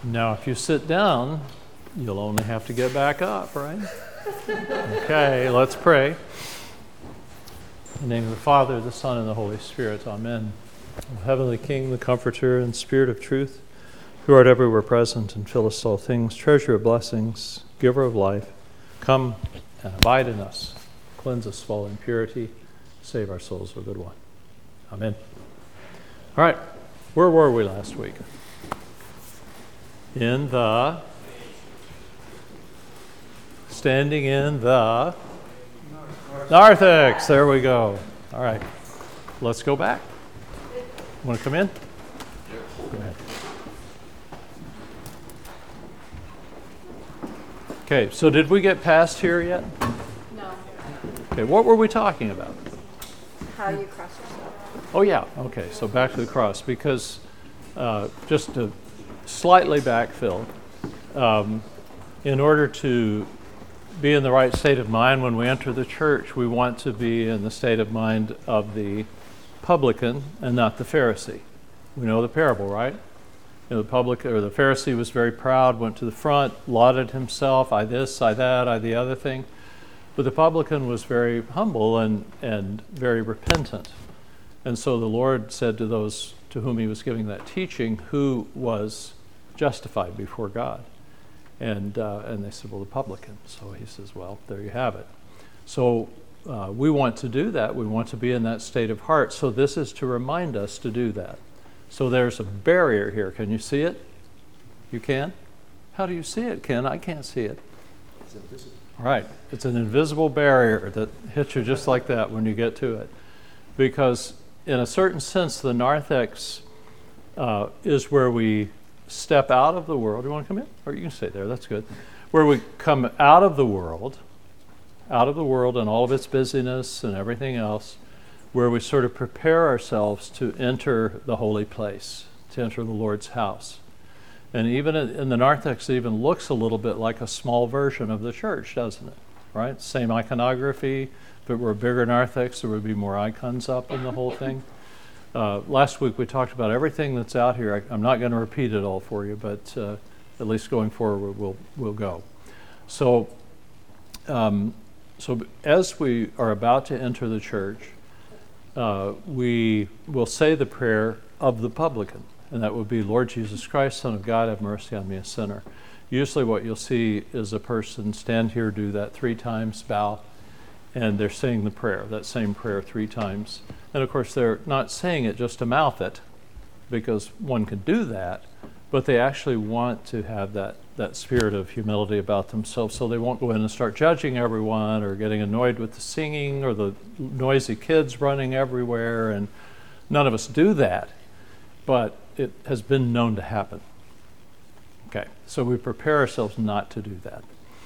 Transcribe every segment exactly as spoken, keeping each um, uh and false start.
Now, if you sit down, you'll only have to get back up, right? Okay, let's pray. In the name of the Father, the Son, and the Holy Spirit. Amen. O Heavenly King, the Comforter and Spirit of truth, who art everywhere present and fillest all things, treasure of blessings, giver of life, come and abide in us. Cleanse us of all impurity. Save our souls, O good one. Amen. All right, where were we last week? In the, standing in the narthex. There we go. All right, let's go back. Want to come in? Go ahead. Okay, so did we get past here yet? No. Okay, what were we talking about? How you cross yourself. Oh, yeah. Okay, so back to the cross, because uh, just to slightly backfill, um, in order to be in the right state of mind when we enter the church, we want to be in the state of mind of the publican and not the Pharisee. We know the parable, right? You know, the public or the Pharisee was very proud, went to the front, lauded himself, I this, I that, I the other thing. But the publican was very humble and, and very repentant. And so the Lord said to those to whom he was giving that teaching, who was justified before God? And uh, and they said, well, the publican. So he says, well, there you have it. So uh, we want to do that. We want to be in that state of heart. So this is to remind us to do that. So there's a barrier here. Can you see it? You can? How do you see it, Ken? I can't see it. It's invisible. Right. It's an invisible barrier that hits you just like that when you get to it. Because in a certain sense, the narthex uh, is where we step out of the world. Do you want to come in? Or you can stay there. That's good. Where we come out of the world, out of the world and all of its busyness and everything else, where we sort of prepare ourselves to enter the holy place, to enter the Lord's house. And even in, in the narthex, it even looks a little bit like a small version of the church, doesn't it? Right? Same iconography. If it were a bigger narthex, there would be more icons up in the whole thing. Uh, last week we talked about everything that's out here. I, I'm not going to repeat it all for you, but uh, at least going forward we'll we'll go. So, um, so as we are about to enter the church, uh, we will say the prayer of the publican, and that would be, Lord Jesus Christ, Son of God, have mercy on me, a sinner. Usually what you'll see is a person stand here, do that three times, bow, and they're saying the prayer, that same prayer three times. And of course, they're not saying it just to mouth it, because one can do that, but they actually want to have that, that spirit of humility about themselves, so they won't go in and start judging everyone or getting annoyed with the singing or the noisy kids running everywhere. And none of us do that, but it has been known to happen. Okay, so we prepare ourselves not to do that.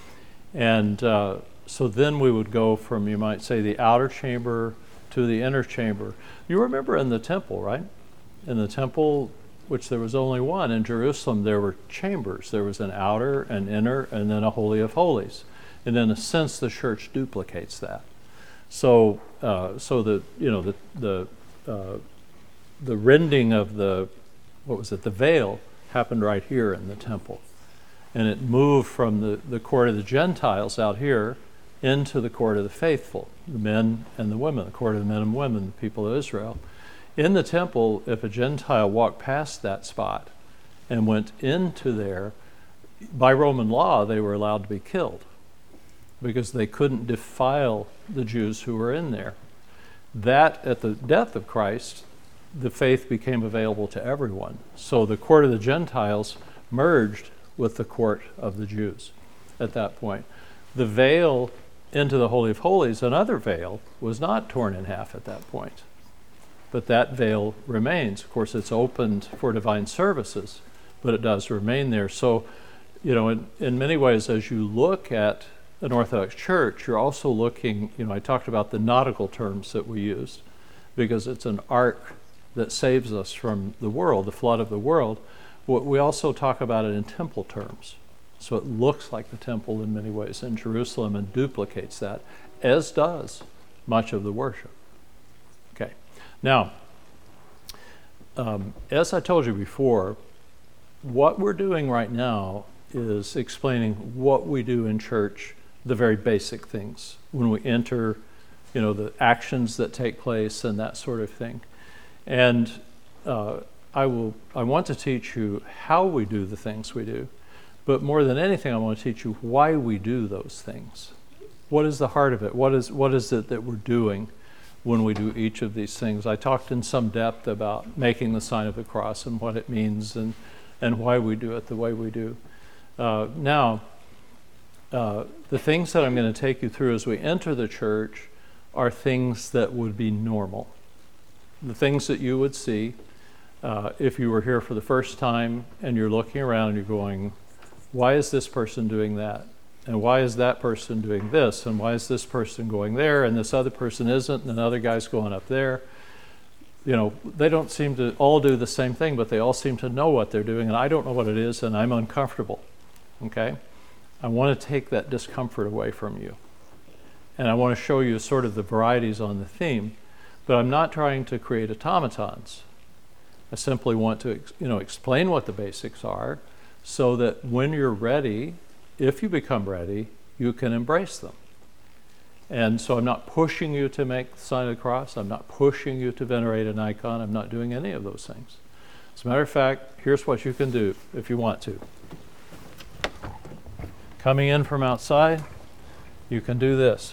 And uh, so then we would go from, you might say, the outer chamber to the inner chamber. You remember in the temple, right? In the temple, which there was only one, in Jerusalem, there were chambers. There was an outer, an inner, and then a Holy of Holies. And in a sense, the church duplicates that. So, uh, so the you know the the uh, the rending of the what was it? The veil happened right here in the temple, and it moved from the the court of the Gentiles out here into the court of the faithful, the men and the women, the court of the men and women, the people of Israel. In the temple, if a Gentile walked past that spot and went into there, by Roman law, they were allowed to be killed because they couldn't defile the Jews who were in there. That, at the death of Christ, the faith became available to everyone. So the court of the Gentiles merged with the court of the Jews at that point. The veil into the Holy of Holies, another veil, was not torn in half at that point. But that veil remains. Of course, it's opened for divine services, but it does remain there. So, you know, in, in many ways, as you look at an Orthodox church, you're also looking, you know, I talked about the nautical terms that we used, because it's an ark that saves us from the world, the flood of the world. We also talk about it in temple terms. So it looks like the temple in many ways in Jerusalem and duplicates that, as does much of the worship. Okay. Now, um, as I told you before, what we're doing right now is explaining what we do in church, the very basic things, when we enter, you know, the actions that take place and that sort of thing. And uh, I will, I want to teach you how we do the things we do, but more than anything, I want to teach you why we do those things. What is the heart of it? What is, what is it that we're doing when we do each of these things? I talked in some depth about making the sign of the cross and what it means and, and why we do it the way we do. Uh, now, uh, the things that I'm going to take you through as we enter the church are things that would be normal. The things that you would see uh, if you were here for the first time and you're looking around and you're going, why is this person doing that? And why is that person doing this? And why is this person going there? And this other person isn't, and another guy's going up there. You know, they don't seem to all do the same thing, but they all seem to know what they're doing, and I don't know what it is, and I'm uncomfortable. Okay? I want to take that discomfort away from you. And I want to show you sort of the varieties on the theme, but I'm not trying to create automatons. I simply want to, you know, explain what the basics are so that when you're ready, if you become ready, you can embrace them. And so I'm not pushing you to make the sign of the cross. I'm not pushing you to venerate an icon. I'm not doing any of those things. As a matter of fact, here's what you can do if you want to. Coming in from outside, you can do this.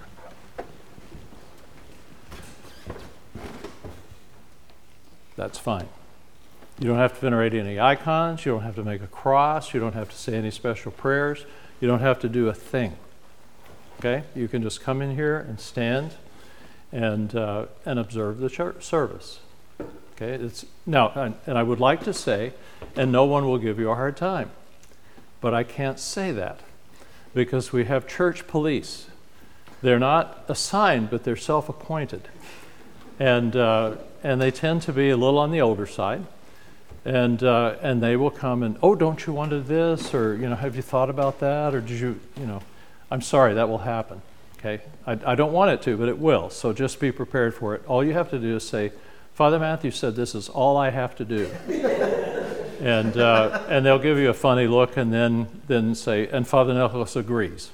That's fine. You don't have to venerate any icons. You don't have to make a cross. You don't have to say any special prayers. You don't have to do a thing. Okay? You can just come in here and stand and uh, and observe the church service. Okay? It's now, and, and I would like to say, and no one will give you a hard time, but I can't say that because we have church police. They're not assigned, but they're self-appointed, and uh, and they tend to be a little on the older side. And uh, and they will come and, oh, don't you want to do this? Or, you know, have you thought about that? Or did you, you know, I'm sorry, that will happen, okay? I, I don't want it to, but it will, so just be prepared for it. All you have to do is say, Father Matthew said this is all I have to do. and uh, and they'll give you a funny look and then, then say, and Father Nicholas agrees.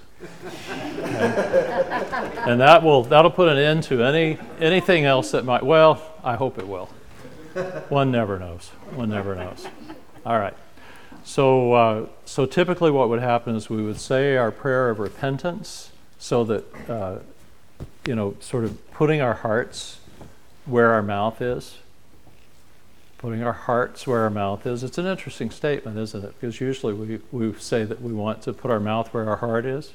Okay? And that will, that'll put an end to any anything else that might, well, I hope it will. One never knows. One never knows. All right. So, uh, so typically what would happen is we would say our prayer of repentance so that, uh, you know, sort of putting our hearts where our mouth is. Putting our hearts where our mouth is. It's an interesting statement, isn't it? Because usually we, we say that we want to put our mouth where our heart is.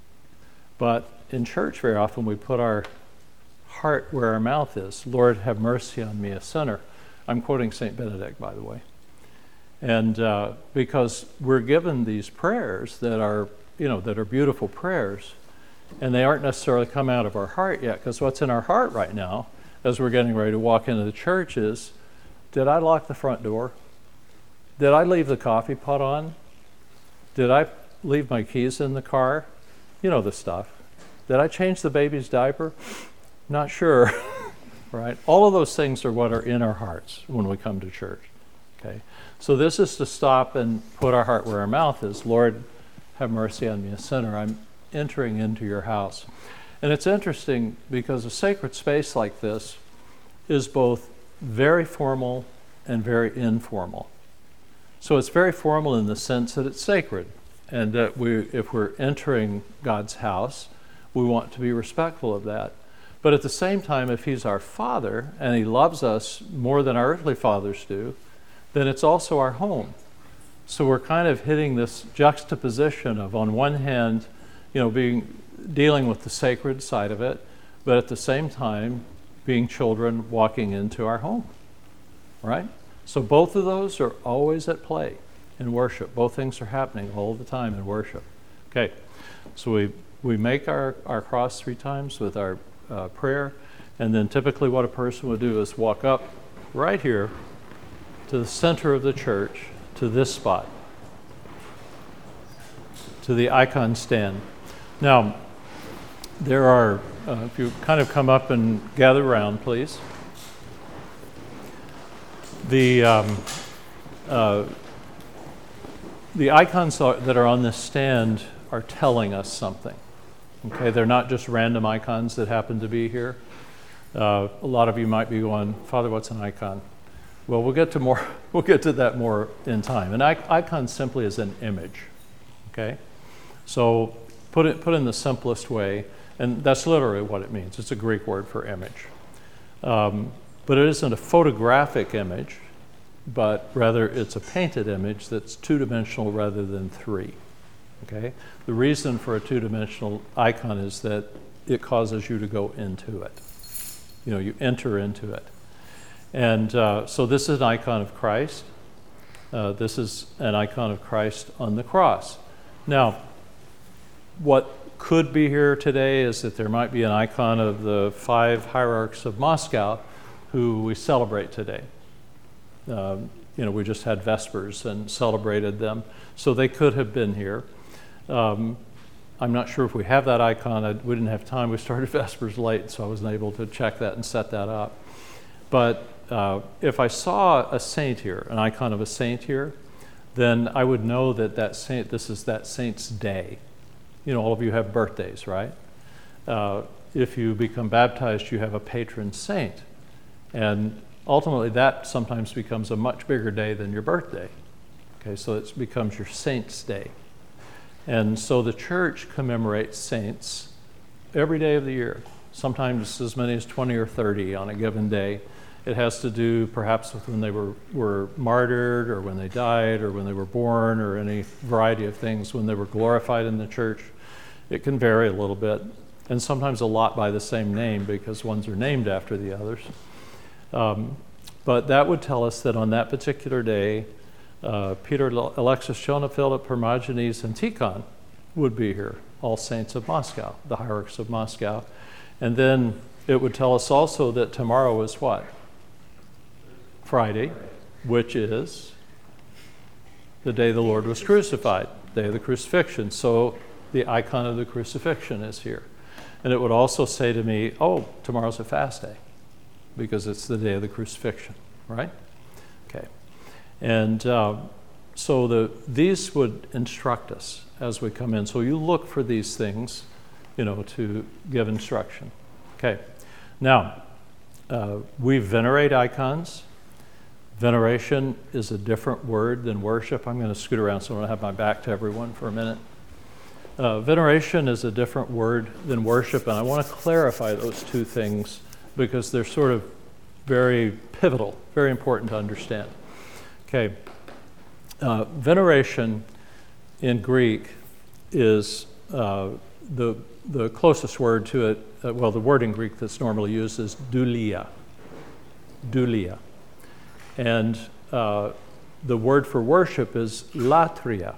But in church very often we put our heart where our mouth is. Lord, have mercy on me, a sinner. I'm quoting Saint Benedict, by the way. And uh, because we're given these prayers that are, you know, that are beautiful prayers, and they aren't necessarily come out of our heart yet, because what's in our heart right now, as we're getting ready to walk into the church is, did I lock the front door? Did I leave the coffee pot on? Did I leave my keys in the car? You know the stuff. Did I change the baby's diaper? Not sure. Right? All of those things are what are in our hearts when we come to church. Okay? So this is to stop and put our heart where our mouth is. Lord, have mercy on me, a sinner. I'm entering into your house. And it's interesting because a sacred space like this is both very formal and very informal. So it's very formal in the sense that it's sacred, and that we, if we're entering God's house, we want to be respectful of that. But at the same time, if he's our Father and he loves us more than our earthly fathers do, then it's also our home. So we're kind of hitting this juxtaposition of, on one hand, you know, being dealing with the sacred side of it, but at the same time, being children walking into our home, right? So both of those are always at play in worship. Both things are happening all the time in worship. Okay, so we we make our, our cross three times with our Uh, prayer, and then typically what a person would do is walk up right here to the center of the church, to this spot, to the icon stand. Now, there are, uh, if you kind of come up and gather around, please. The um, uh, the icons are, that are on this stand are telling us something. Okay, they're not just random icons that happen to be here. Uh, a lot of you might be going, Father, what's an icon? Well, we'll get to more. We'll get to that more in time. An icon simply is an image. Okay, so put it put in the simplest way, and that's literally what it means. It's a Greek word for image, um, but it isn't a photographic image, but rather it's a painted image that's two-dimensional rather than three. Okay, the reason for a two-dimensional icon is that it causes you to go into it. You know, you enter into it. And uh, so this is an icon of Christ. Uh, this is an icon of Christ on the cross. Now, what could be here today is that there might be an icon of the five hierarchs of Moscow who we celebrate today. Um, you know, we just had Vespers and celebrated them. So they could have been here. Um, I'm not sure if we have that icon. I, we didn't have time. We started Vespers late, so I wasn't able to check that and set that up. But uh, if I saw a saint here, an icon of a saint here, then I would know that that saint, this is that saint's day. You know, all of you have birthdays, right? Uh, if you become baptized, you have a patron saint. And ultimately, that sometimes becomes a much bigger day than your birthday. Okay, so it becomes your saint's day. And so the church commemorates saints every day of the year, sometimes as many as twenty or thirty on a given day. It has to do perhaps with when they were, were martyred, or when they died, or when they were born, or any variety of things, when they were glorified in the church. It can vary a little bit, and sometimes a lot by the same name, because ones are named after the others. Um, but that would tell us that on that particular day, uh, Peter, Alexis, Jonah, Philip, Hermogenes, and Tikhon would be here, all saints of Moscow, the hierarchs of Moscow. And then it would tell us also that tomorrow is what? Friday, which is the day the Lord was crucified, day of the crucifixion. So the icon of the crucifixion is here. And it would also say to me, oh, tomorrow's a fast day, because it's the day of the crucifixion, right? Okay. And uh, so the these would instruct us as we come in. So you look for these things, you know, to give instruction. Okay. Now, uh, we venerate icons. Veneration is a different word than worship. I'm going to scoot around so I don't have my back to everyone for a minute. Uh, veneration is a different word than worship, and I want to clarify those two things because they're sort of very pivotal, very important to understand. Okay, uh, veneration in Greek is uh, the the closest word to it. Uh, well, the word in Greek that's normally used is doulia. Doulia. And uh, the word for worship is latria.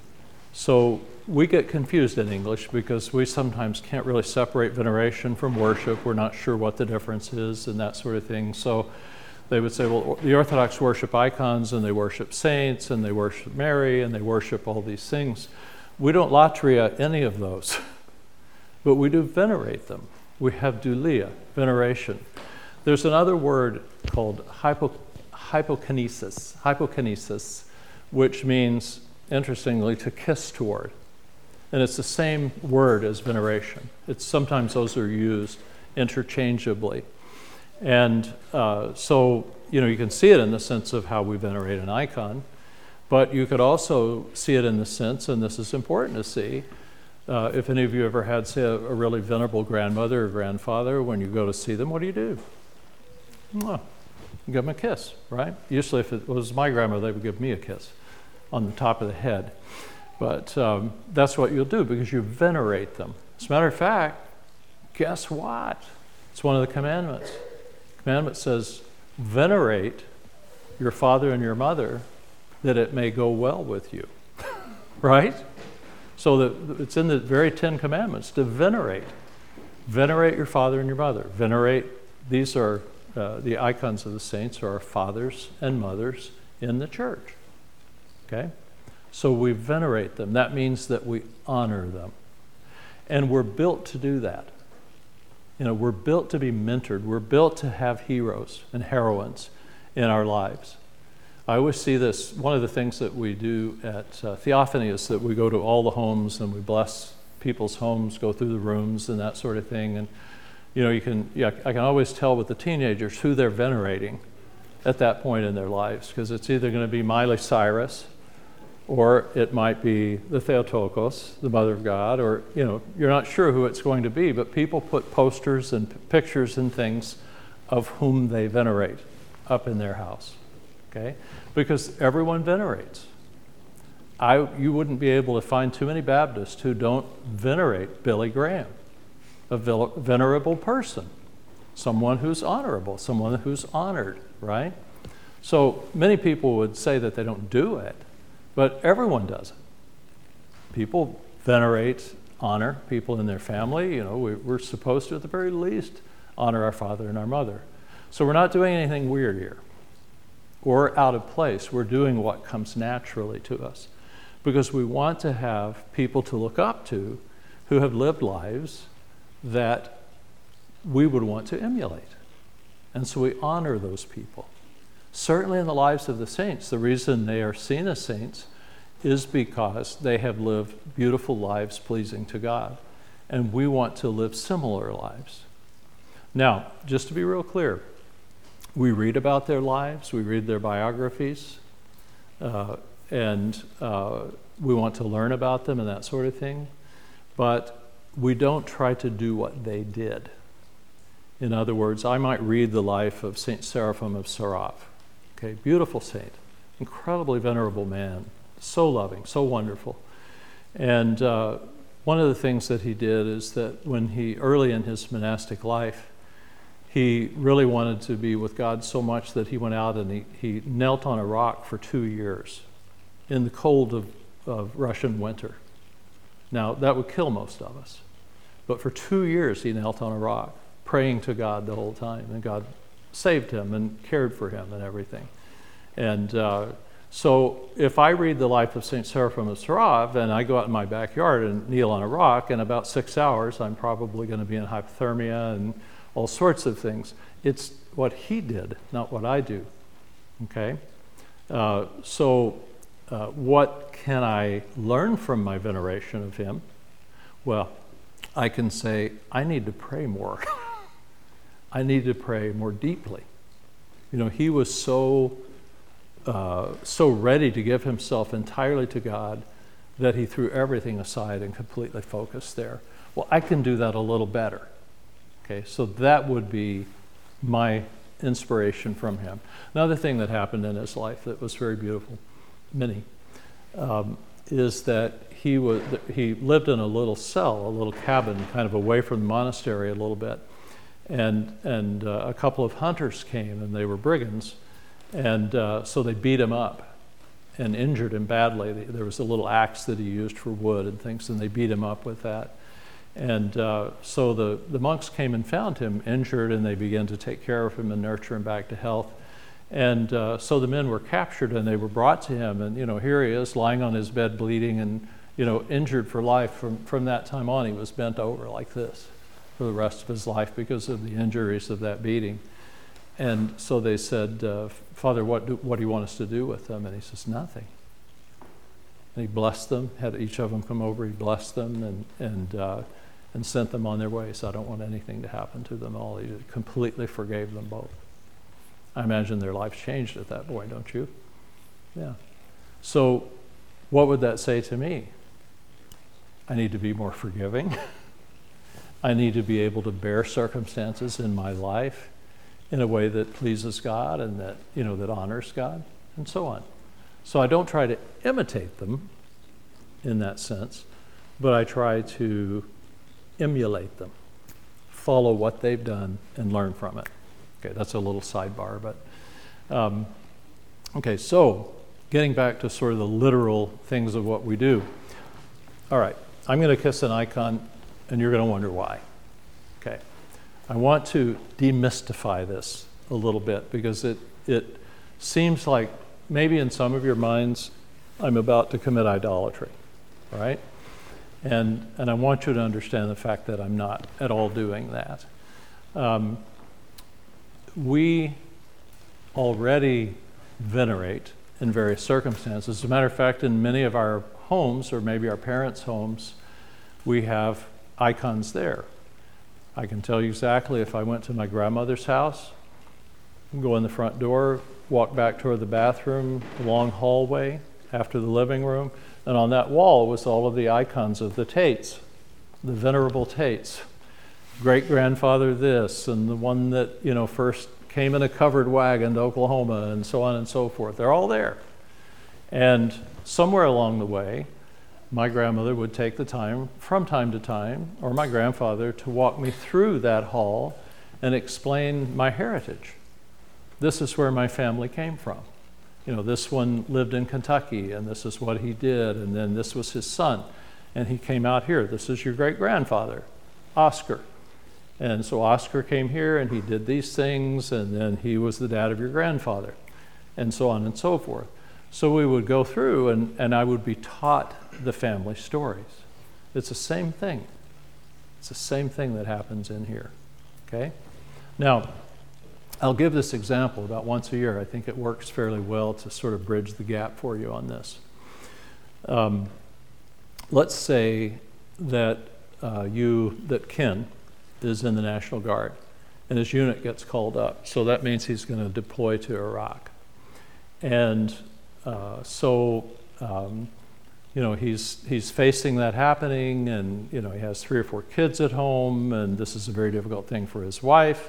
So we get confused in English because we sometimes can't really separate veneration from worship. We're not sure what the difference is and that sort of thing. So they would say, well, the Orthodox worship icons and they worship saints and they worship Mary and they worship all these things. We don't latria any of those, but we do venerate them. We have doulia, veneration. There's another word called hypo hypokinesis, hypokinesis, which means, interestingly, to kiss toward. And it's the same word as veneration. It's sometimes those are used interchangeably. And uh, so, you know, you can see it in the sense of how we venerate an icon, but you could also see it in the sense, and this is important to see, uh, if any of you ever had, say, a, a really venerable grandmother or grandfather, when you go to see them, what do you do? Mwah. You give them a kiss, right? Usually if it was my grandmother, they would give me a kiss on the top of the head. But um, that's what you'll do because you venerate them. As a matter of fact, guess what? It's one of the commandments. The commandment says, venerate your father and your mother that it may go well with you, right? So the, it's in the very Ten Commandments to venerate. Venerate your father and your mother. Venerate, these are Uh, the icons of the saints are our fathers and mothers in the church. Okay? So we venerate them. That means that we honor them. And we're built to do that. You know, we're built to be mentored. We're built to have heroes and heroines in our lives. I always see this, one of the things that we do at uh, Theophany is that we go to all the homes and we bless people's homes, go through the rooms and that sort of thing. And, you know, you can, yeah, I can always tell with the teenagers who they're venerating at that point in their lives, because it's either going to be Miley Cyrus, or it might be the Theotokos, the Mother of God, or, you know, you're not sure who it's going to be, but people put posters and p- pictures and things of whom they venerate up in their house, okay? Because everyone venerates. I, you wouldn't be able to find too many Baptists who don't venerate Billy Graham, a vil- venerable person, someone who's honorable, someone who's honored, right? So many people would say that they don't do it, but everyone does it. People venerate, honor people in their family. You know, we, we're supposed to, at the very least, honor our father and our mother. So we're not doing anything weird here or out of place. We're doing what comes naturally to us because we want to have people to look up to who have lived lives that we would want to emulate. And so we honor those people. Certainly in the lives of the saints, the reason they are seen as saints is because they have lived beautiful lives pleasing to God. And we want to live similar lives. Now, just to be real clear, we read about their lives, we read their biographies, uh, and uh, we want to learn about them and that sort of thing, but we don't try to do what they did. In other words, I might read the life of Saint Seraphim of Sarov. Okay, beautiful saint, incredibly venerable man, so loving, so wonderful. And uh, one of the things that he did is that when he, early in his monastic life, he really wanted to be with God so much that he went out and he, he knelt on a rock for two years in the cold of, of Russian winter. Now, that would kill most of us. But for two years he knelt on a rock, praying to God the whole time, and God saved him and cared for him and everything. And uh, so if I read the life of Saint Seraphim of Sarov and I go out in my backyard and kneel on a rock, in about six hours I'm probably going to be in hypothermia and all sorts of things. It's what he did, not what I do. Okay? Uh, so uh, what can I learn from my veneration of him? Well, I can say, I need to pray more. I need to pray more deeply. You know, he was so uh, so ready to give himself entirely to God that he threw everything aside and completely focused there. Well, I can do that a little better. Okay, so that would be my inspiration from him. Another thing that happened in his life that was very beautiful, many, um, is that he was he lived in a little cell, a little cabin, kind of away from the monastery a little bit. And and uh, a couple of hunters came, and they were brigands, and uh, so they beat him up and injured him badly. There was a little axe that he used for wood and things, and they beat him up with that. And uh, so the, the monks came and found him injured, and they began to take care of him and nurture him back to health. And uh, so the men were captured, and they were brought to him, and you know, here he is lying on his bed bleeding and you know, injured for life. From, from that time on, he was bent over like this for the rest of his life because of the injuries of that beating. And so they said, uh, Father, what do, what do you want us to do with them? And he says, nothing. And he blessed them, had each of them come over, he blessed them and and uh, and sent them on their way. So I don't want anything to happen to them all. He completely forgave them both. I imagine their lives changed at that point, don't you? Yeah. So what would that say to me? I need to be more forgiving. I need to be able to bear circumstances in my life in a way that pleases God and that, you know, that honors God, and so on. So I don't try to imitate them in that sense, but I try to emulate them, follow what they've done, and learn from it. Okay, that's a little sidebar, but um, okay, so getting back to sort of the literal things of what we do. All right, I'm going to kiss an icon, and you're going to wonder why. Okay, I want to demystify this a little bit because it it seems like maybe in some of your minds I'm about to commit idolatry, right? And and I want you to understand the fact that I'm not at all doing that. Um, we already venerate in various circumstances. As a matter of fact, in many of our homes, or maybe our parents' homes, we have icons there. I can tell you exactly if I went to my grandmother's house, go in the front door, walk back toward the bathroom, the long hallway after the living room, and on that wall was all of the icons of the Tates, the venerable Tates. Great-grandfather this, and the one that, you know, first came in a covered wagon to Oklahoma, and so on and so forth. They're all there. And somewhere along the way, my grandmother would take the time, from time to time, or my grandfather, to walk me through that hall and explain my heritage. This is where my family came from. You know, this one lived in Kentucky, and this is what he did, and then this was his son, and he came out here. This is your great-grandfather, Oscar. And so Oscar came here, and he did these things, and then he was the dad of your grandfather, and so on and so forth. So we would go through, and, and I would be taught the family stories. It's the same thing. It's the same thing that happens in here, okay? Now, I'll give this example about once a year. I think it works fairly well to sort of bridge the gap for you on this. Um, let's say that uh, you, that Ken is in the National Guard, and his unit gets called up. So that means he's going to deploy to Iraq. And uh, so, um, you know, he's he's facing that happening, and, you know, he has three or four kids at home, and this is a very difficult thing for his wife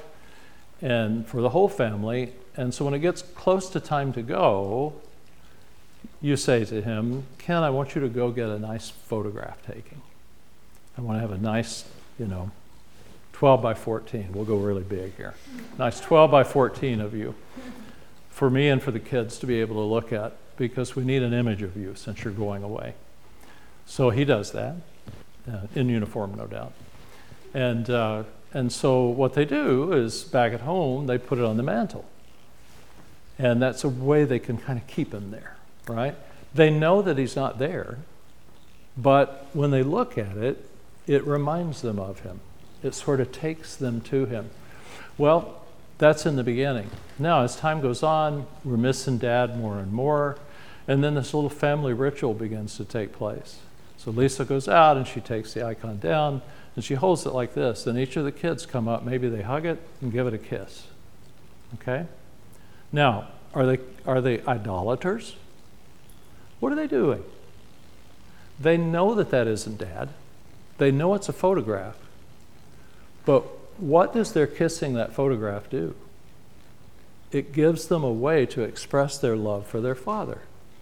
and for the whole family. And so when it gets close to time to go, you say to him, Ken, I want you to go get a nice photograph taking. I want to have a nice, you know, twelve by fourteen. We'll go really big here. Nice twelve by fourteen of you for me and for the kids to be able to look at, because we need an image of you since you're going away. So he does that, uh, in uniform, no doubt. And uh, and so what they do is, back at home, they put it on the mantle. And that's a way they can kind of keep him there, right? They know that he's not there, but when they look at it, it reminds them of him. It sort of takes them to him. Well, that's in the beginning. Now, as time goes on, we're missing Dad more and more, and then this little family ritual begins to take place. So Lisa goes out, and she takes the icon down, and she holds it like this, and each of the kids come up, maybe they hug it and give it a kiss. Okay? Now, are they are they idolaters? What are they doing? They know that that isn't Dad. They know it's a photograph. But what does their kissing that photograph do? It gives them a way to express their love for their father.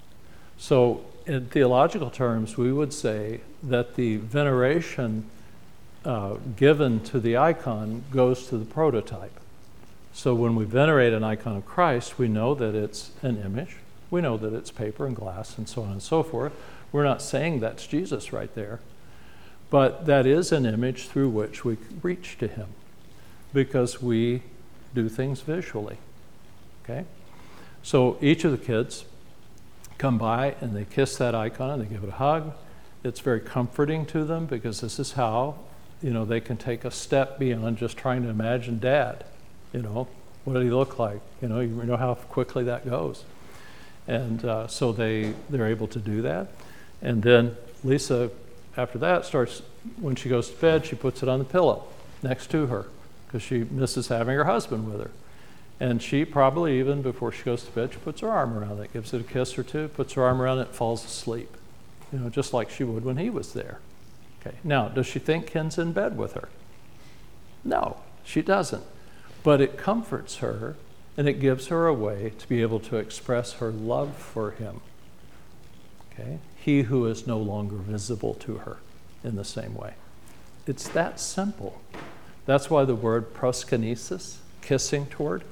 So in theological terms, we would say that the veneration uh, given to the icon goes to the prototype. So when we venerate an icon of Christ, we know that it's an image. We know that it's paper and glass and so on and so forth. We're not saying that's Jesus right there. But that is an image through which we reach to him, because we do things visually, okay? So each of the kids come by and they kiss that icon and they give it a hug. It's very comforting to them, because this is how, you know, they can take a step beyond just trying to imagine Dad. You know, what did he look like? You know, you know how quickly that goes. And uh, so they, they're able to do that. And then Lisa, after that, starts, when she goes to bed, she puts it on the pillow next to her, because she misses having her husband with her. And she probably, even before she goes to bed, she puts her arm around it, gives it a kiss or two, puts her arm around it, falls asleep. You know, just like she would when he was there. Okay. Now, does she think Ken's in bed with her? No, she doesn't. But it comforts her, and it gives her a way to be able to express her love for him. Okay? He who is no longer visible to her in the same way. It's that simple. That's why the word proskinesis, kissing toward,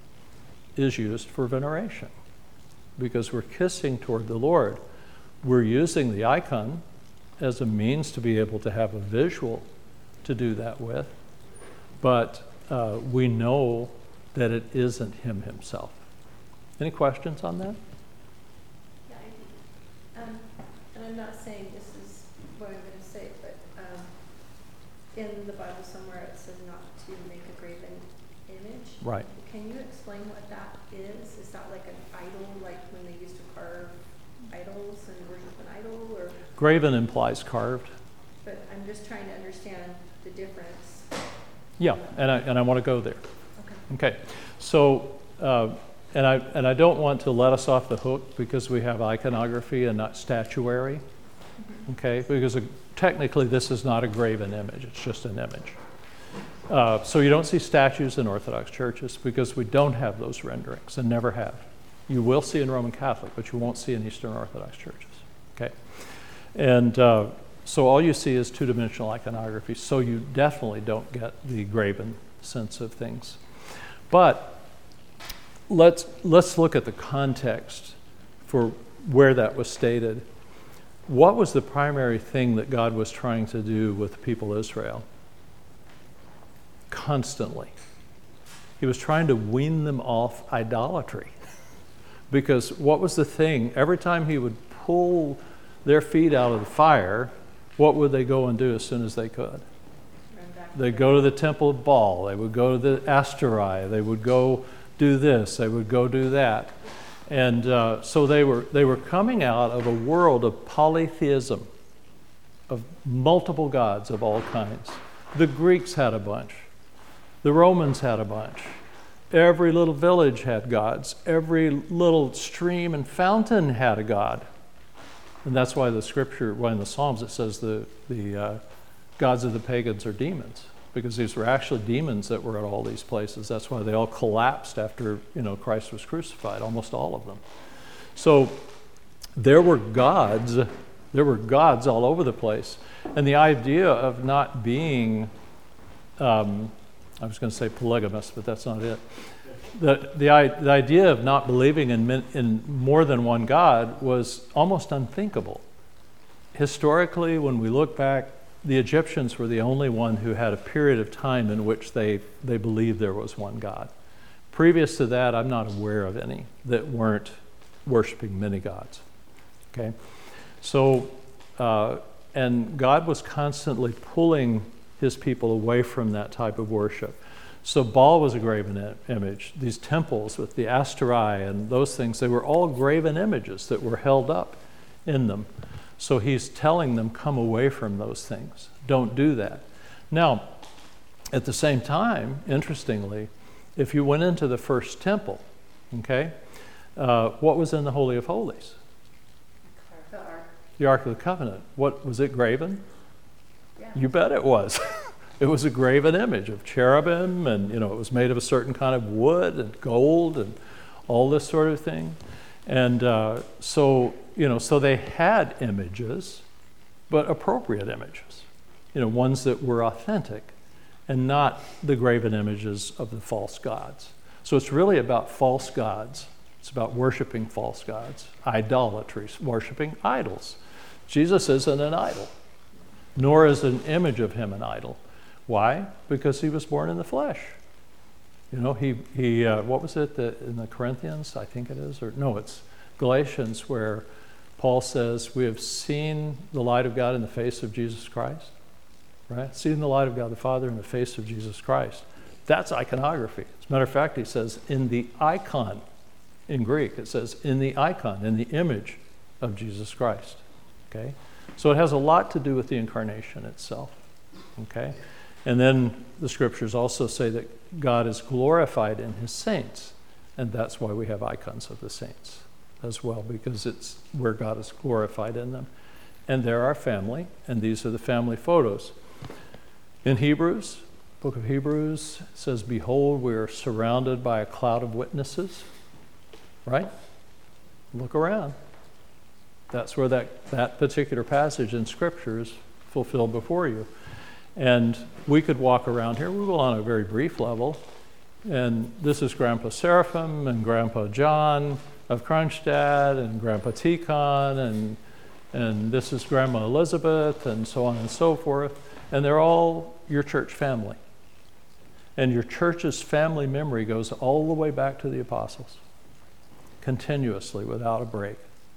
is used for veneration, because we're kissing toward the Lord. We're using the icon as a means to be able to have a visual to do that with, but uh, we know that it isn't him himself. Any questions on that? Yeah, I do. Um, and I'm not saying this is what I'm going to say, but um, in the Bible somewhere it says not to make a graven image. Right. Can you explain what that is? Is that like an idol, like when they used to carve idols and worship an idol, or? Graven implies carved. But I'm just trying to understand the difference. Yeah, and I and I want to go there. Okay. Okay, so uh, and I and I don't want to let us off the hook because we have iconography and not statuary. Mm-hmm. Okay, because uh, technically this is not a graven image; it's just an image. Uh, so you don't see statues in Orthodox churches because we don't have those renderings and never have. You will see in Roman Catholic, but you won't see in Eastern Orthodox churches. Okay, and uh, so all you see is two-dimensional iconography. So you definitely don't get the graven sense of things. But let's let's look at the context for where that was stated. What was the primary thing that God was trying to do with the people of Israel? Constantly. He was trying to wean them off idolatry. Because what was the thing? Every time he would pull their feet out of the fire, what would they go and do as soon as they could? They'd go to the temple of Baal. They would go to the Astorai. They would go do this. They would go do that. And uh, so they were they were coming out of a world of polytheism, of multiple gods of all kinds. The Greeks had a bunch. The Romans had a bunch. Every little village had gods. Every little stream and fountain had a god. And that's why the scripture, why in the Psalms it says the, the uh, gods of the pagans are demons, because these were actually demons that were at all these places. That's why they all collapsed after, you know, Christ was crucified, almost all of them. So there were gods, there were gods all over the place. And the idea of not being, um, I was going to say polygamous, but that's not it. The, the, the idea of not believing in, in more than one God was almost unthinkable. Historically, when we look back, the Egyptians were the only one who had a period of time in which they, they believed there was one God. Previous to that, I'm not aware of any that weren't worshiping many gods. Okay? So, uh, and God was constantly pulling his people away from that type of worship. So Baal was a graven image. These temples with the Astorai and those things, they were all graven images that were held up in them. So he's telling them, come away from those things. Don't do that. Now, at the same time, interestingly, if you went into the first temple, okay, uh, what was in the Holy of Holies? The Ark. The Ark of the Covenant. What was it, graven? Yeah. You bet it was. It was a graven image of cherubim, and you know it was made of a certain kind of wood and gold and all this sort of thing. And uh, so you know, so they had images, but appropriate images. You know, ones that were authentic, and not the graven images of the false gods. So it's really about false gods. It's about worshiping false gods, idolatry, worshiping idols. Jesus isn't an idol, nor is an image of him an idol. Why? Because he was born in the flesh. You know, he, he uh, what was it that in the Corinthians, I think it is, or no, it's Galatians, where Paul says, we have seen the light of God in the face of Jesus Christ, right? Seen the light of God the Father in the face of Jesus Christ. That's iconography. As a matter of fact, he says, in the icon, in Greek, it says, in the icon, in the image of Jesus Christ, okay? So it has a lot to do with the incarnation itself, okay? And then the scriptures also say that God is glorified in his saints, and that's why we have icons of the saints as well, because it's where God is glorified in them. And they're our family, and these are the family photos. In Hebrews, book of Hebrews, it says, behold, we are surrounded by a cloud of witnesses, right? Look around. That's where that, that particular passage in Scripture is fulfilled before you. And we could walk around here. We will on a very brief level. And this is Grandpa Seraphim and Grandpa John of Kronstadt and Grandpa Tikhon, and and this is Grandma Elizabeth, and so on and so forth. And they're all your church family. And your church's family memory goes all the way back to the apostles, continuously, without a break.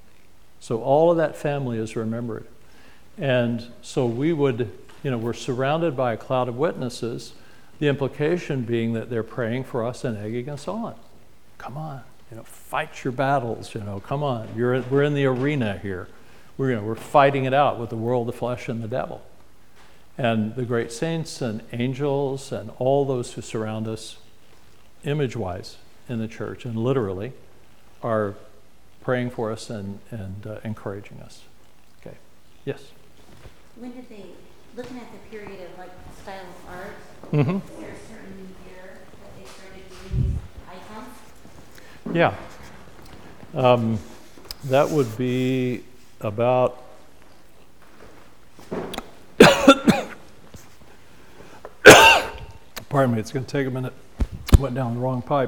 So all of that family is remembered. And so we would, you know, we're surrounded by a cloud of witnesses. The implication being that they're praying for us and egging us on. Come on, you know, fight your battles, you know, come on. You're, we're in the arena here. We're, you know, we're fighting it out with the world, the flesh, and the devil. And the great saints and angels and all those who surround us, image-wise in the church and literally, are praying for us and, and uh, encouraging us. Okay, yes? When did they, looking at the period of like style of art, Mm-hmm. is there a certain year that they started doing these icons? Yeah. Um, that would be about pardon me, it's going to take a minute. Went down the wrong pipe.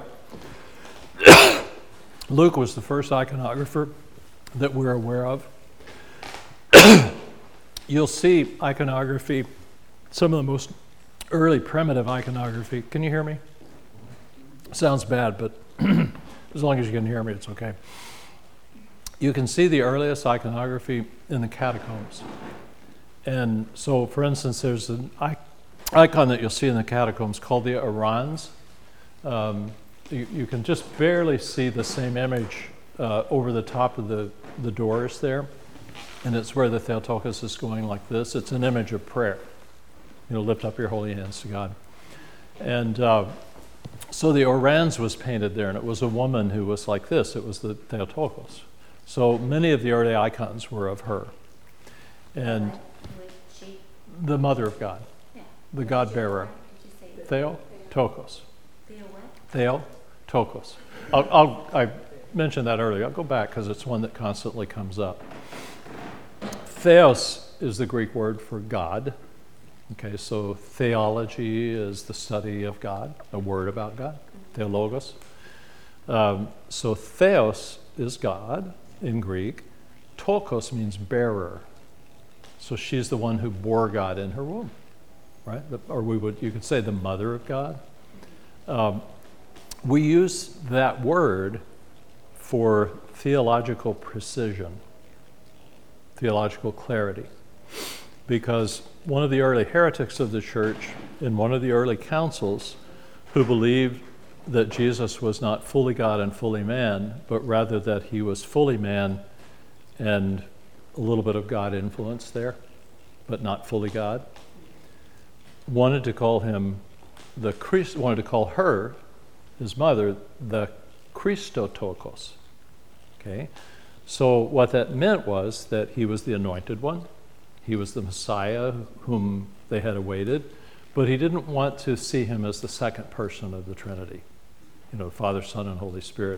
Luke was the first iconographer that we're aware of. You'll see iconography, some of the most early primitive iconography. Can you hear me? Sounds bad, but as long as you can hear me, it's okay. You can see the earliest iconography in the catacombs. And so, for instance, there's an icon that you'll see in the catacombs called the Arans. Um, you, you can just barely see the same image uh, over the top of the, the doors there. And it's where the Theotokos is going like this. It's an image of prayer. You know, lift up your holy hands to God. And uh, so the Orans was painted there, and it was a woman who was like this. It was the Theotokos. So many of the early icons were of her. And She, the Mother of God, yeah. the God-bearer, Did you say Theotokos. Theo what? Theotokos. I'll, I'll, I mentioned that earlier. I'll go back because it's one that constantly comes up. Theos is the Greek word for God. Okay, so theology is the study of God, a word about God, theologos. Um, so theos is God in Greek. Tokos means bearer. So she's the one who bore God in her womb, right? The, or we would, you could say the mother of God. Um, we use that word for theological precision, theological clarity, because one of the early heretics of the church in one of the early councils who believed that Jesus was not fully God and fully man, but rather that he was fully man and a little bit of God influence there, but not fully God, wanted to call him the Christ, wanted to call her, his mother, the Christotokos. Okay? So what that meant was that he was the anointed one. He was the Messiah whom they had awaited, but he didn't want to see him as the second person of the Trinity, you know, Father, Son, and Holy Spirit.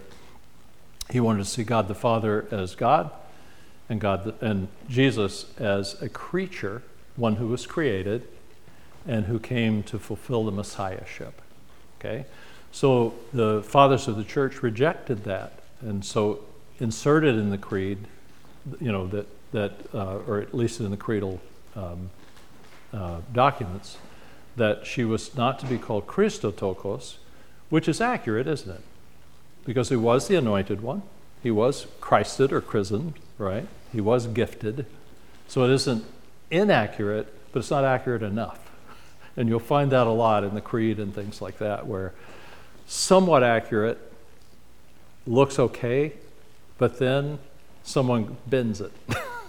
He wanted to see God the Father as God, and God the, and Jesus as a creature, one who was created, and who came to fulfill the Messiahship. Okay, so the fathers of the church rejected that, and so inserted in the creed, you know, that. that, uh, or at least in the creedal um, uh, documents, that she was not to be called Christotokos, which is accurate, isn't it? Because he was the anointed one. He was Christed or christened, right? He was gifted. So it isn't inaccurate, but it's not accurate enough. And you'll find that a lot in the creed and things like that, where somewhat accurate looks okay, but then someone bends it.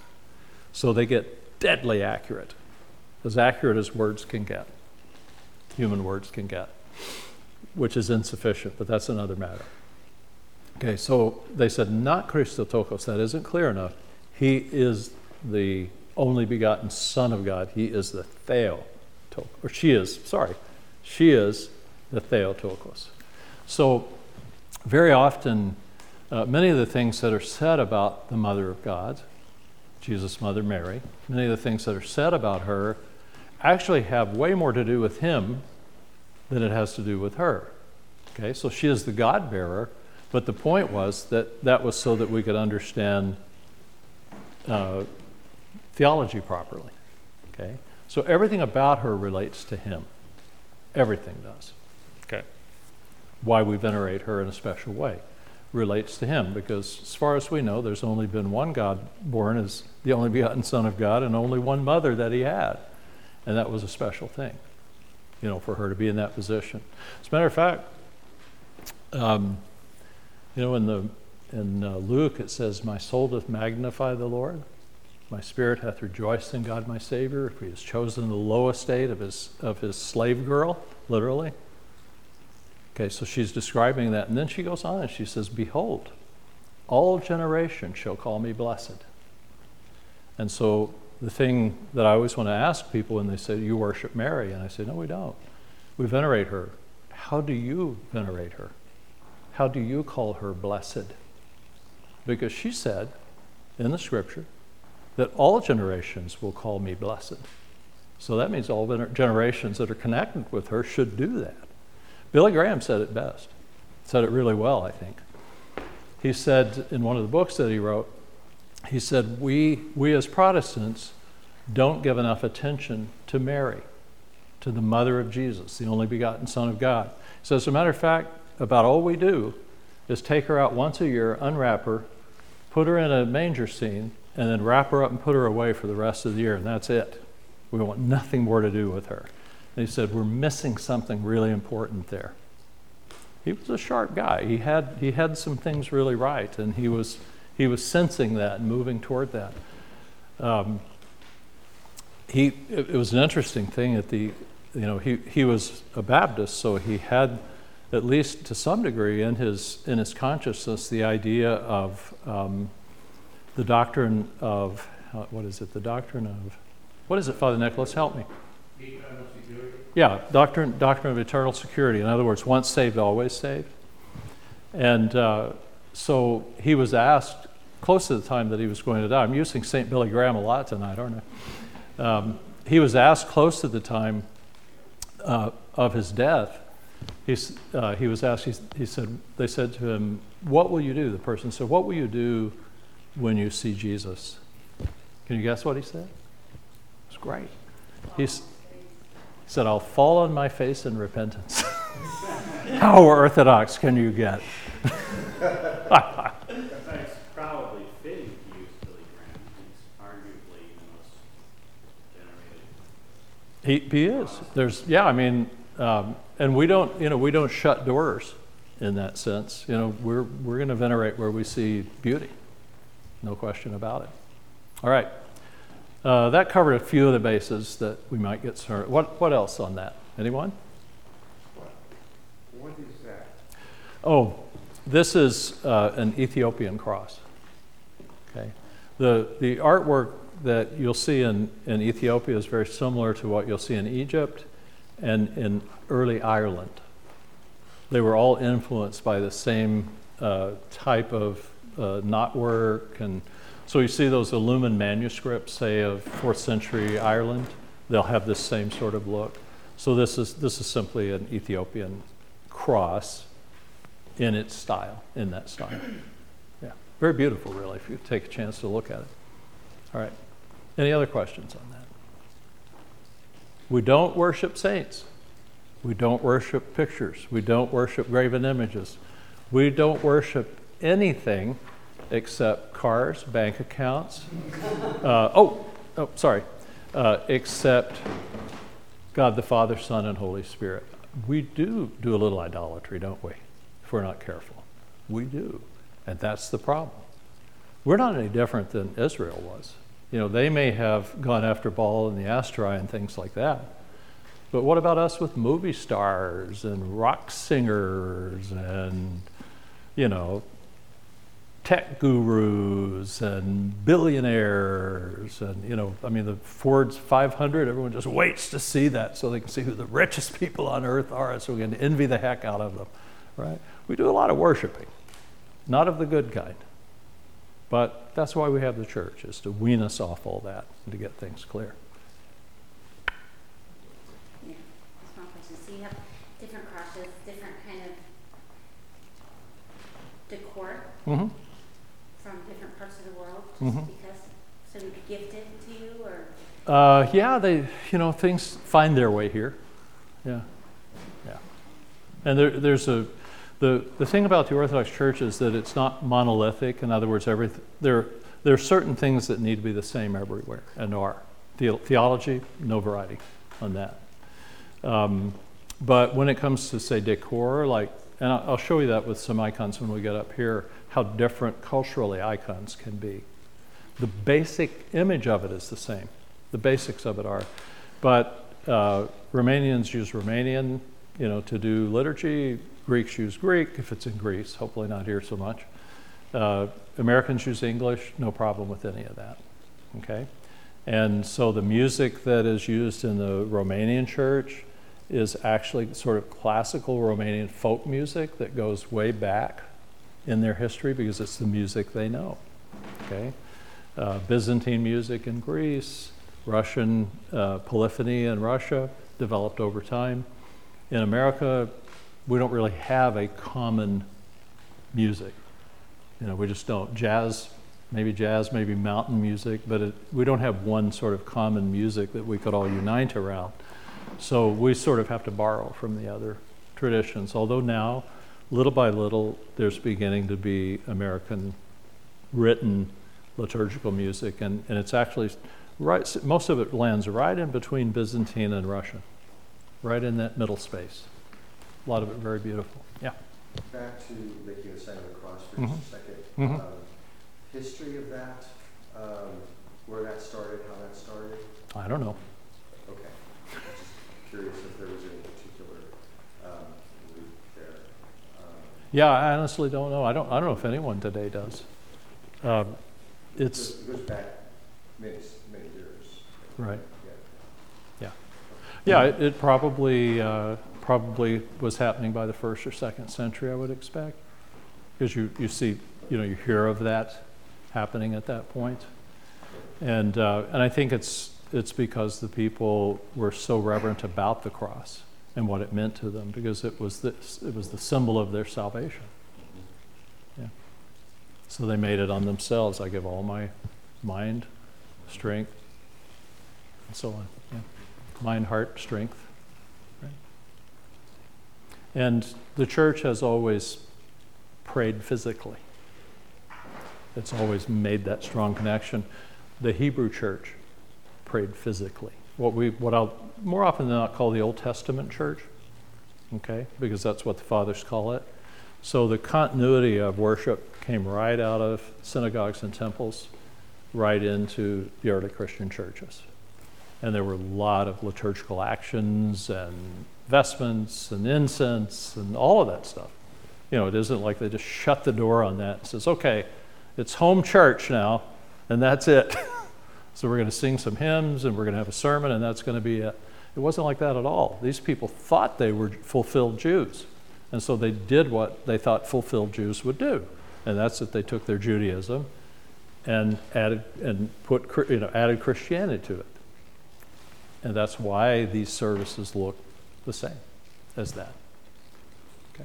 So they get deadly accurate, as accurate as words can get, human words can get, which is insufficient, but that's another matter. Okay, so they said not Christotokos, that isn't clear enough. He is the only begotten Son of God. He is the Theotokos, or she is, sorry, she is the Theotokos. So very often, uh, many of the things that are said about the Mother of God, Jesus' mother Mary, many of the things that are said about her actually have way more to do with him than it has to do with her. Okay, so she is the God-bearer, but the point was that that was so that we could understand uh, theology properly. Okay, so everything about her relates to him. Everything does. Okay, why we venerate her in a special way relates to him, because as far as we know, there's only been one God born as the only begotten Son of God, and only one mother that he had, and that was a special thing. you know, for her to be in that position. As a matter of fact, um, you know, in the in uh, Luke it says, "My soul doth magnify the Lord. My spirit hath rejoiced in God my Savior, for he has chosen the low estate of his of his slave girl," literally. Okay, so she's describing that, and then she goes on and she says, "Behold, all generations shall call me blessed." And so the thing that I always want to ask people when they say, "You worship Mary," and I say, "No, we don't. We venerate her." How do you venerate her? How do you call her blessed? Because she said in the scripture that all generations will call me blessed. So that means all vener- generations that are connected with her should do that. Billy Graham said it best, said it really well, I think. He said in one of the books that he wrote, he said, we, we as Protestants don't give enough attention to Mary, to the mother of Jesus, the only begotten Son of God. So as a matter of fact, about all we do is take her out once a year, unwrap her, put her in a manger scene, and then wrap her up and put her away for the rest of the year, and that's it. We want nothing more to do with her. And he said, we're missing something really important there. He was a sharp guy. He had he had some things really right, and he was he was sensing that and moving toward that. Um, he it, it was an interesting thing at the you know he he was a Baptist, so he had, at least to some degree, in his in his consciousness, the idea of um, the doctrine of uh, what is it? The doctrine of what is it, Father Nicholas? Help me. Eternal security. Yeah, doctrine doctrine of eternal security. In other words, once saved, always saved. And uh, so he was asked close to the time that he was going to die. I'm using Saint Billy Graham a lot tonight, aren't I? Um, he was asked close to the time uh, of his death. He's, uh, he was asked. He, he said. They said to him, "What will you do?" The person said, "What will you do when you see Jesus?" Can you guess what he said? It's great. He's, he said, "I'll fall on my face in repentance." How orthodox can you get? It's probably fitting to use Billy Graham. He's arguably the most venerated. He, he is. There's, yeah, I mean, um, and we don't, you know, we don't shut doors in that sense. You know, we're we're going to venerate where we see beauty, no question about it. All right. Uh, that covered a few of the bases that we might get started. What what else on that? Anyone? What? What is that? Oh, this is uh, an Ethiopian cross. Okay, the the artwork that you'll see in, in Ethiopia is very similar to what you'll see in Egypt and in early Ireland. They were all influenced by the same uh, type of uh, knotwork, and so you see those illumined manuscripts, say of fourth century Ireland. They'll have this same sort of look. So this is this is simply an Ethiopian cross in its style, in that style. Yeah, very beautiful, really, if you take a chance to look at it. All right, any other questions on that? We don't worship saints. We don't worship pictures. We don't worship graven images. We don't worship anything except cars, bank accounts. Uh, oh, oh, sorry. Uh, except God the Father, Son, and Holy Spirit. We do do a little idolatry, don't we? If we're not careful. We do. And that's the problem. We're not any different than Israel was. You know, they may have gone after Baal and the Ashtoreth and things like that. But what about us with movie stars and rock singers and, you know, tech gurus and billionaires and, you know, I mean, the Ford's five hundred, everyone just waits to see that so they can see who the richest people on earth are, so we can envy the heck out of them, right? We do a lot of worshiping, not of the good kind. But that's why we have the church, is to wean us off all that and to get things clear. Yeah, that's one question. So you have different crosses, different kind of decor Mm-hmm. from different parts of the world, just Mhm. because so we could gift it to you, or Uh, yeah, they, you know, things find their way here. Yeah, yeah. And there, there's a, the the thing about the Orthodox Church is that it's not monolithic. In other words, every there there are certain things that need to be the same everywhere, and are. The, theology, no variety on that. Um, but when it comes to, say, decor, like, and I'll I'll show you that with some icons when we get up here, how different culturally icons can be. The basic image of it is the same. The basics of it are. But uh, Romanians use Romanian, you know, to do liturgy. Greeks use Greek, if it's in Greece, hopefully not here so much. Uh, Americans use English, no problem with any of that, okay? And so the music that is used in the Romanian church is actually sort of classical Romanian folk music that goes way back in their history because it's the music they know, okay? Uh, Byzantine music in Greece, Russian uh, polyphony in Russia, developed over time. In America, we don't really have a common music. You know, we just don't. Jazz, maybe jazz, maybe mountain music, but it, we don't have one sort of common music that we could all unite around. So we sort of have to borrow from the other traditions, although now, little by little, there's beginning to be American written liturgical music, and, and it's actually, right. most of it lands right in between Byzantine and Russian, right in that middle space. A lot of it very beautiful. Yeah. Back to making the sign of the cross for Mhm. just a second. Mhm. Um, history of that, um, where that started, how that started? I don't know. Okay. I'm just curious if there was any particular um, root there. Um, Yeah, I honestly don't know. I don't. I don't know if anyone today does. Um, it it's goes- it goes back many, many years. right. Yeah. Yeah, it, it probably uh, probably was happening by the first or second century, I would expect, because you you see, you know, you hear of that happening at that point, and uh, and I think it's it's because the people were so reverent about the cross and what it meant to them, because it was this it was the symbol of their salvation. Yeah. So they made it on themselves. I give all my mind, strength, and so on. Yeah. Mind, heart, strength. Right? And the church has always prayed physically. It's always made that strong connection. The Hebrew church prayed physically. What we, what I'll more often than not call the Old Testament church, okay, because that's what the fathers call it. So the continuity of worship came right out of synagogues and temples, right into the early Christian churches. And there were a lot of liturgical actions and vestments and incense and all of that stuff. You know, it isn't like they just shut the door on that and says, okay, it's home church now, and that's it. So we're going to sing some hymns and we're going to have a sermon and that's going to be it. It wasn't like that at all. These people thought they were fulfilled Jews. And so they did what they thought fulfilled Jews would do. And that's that they took their Judaism and added and put, you know, added Christianity to it. And that's why these services look the same as that. Okay.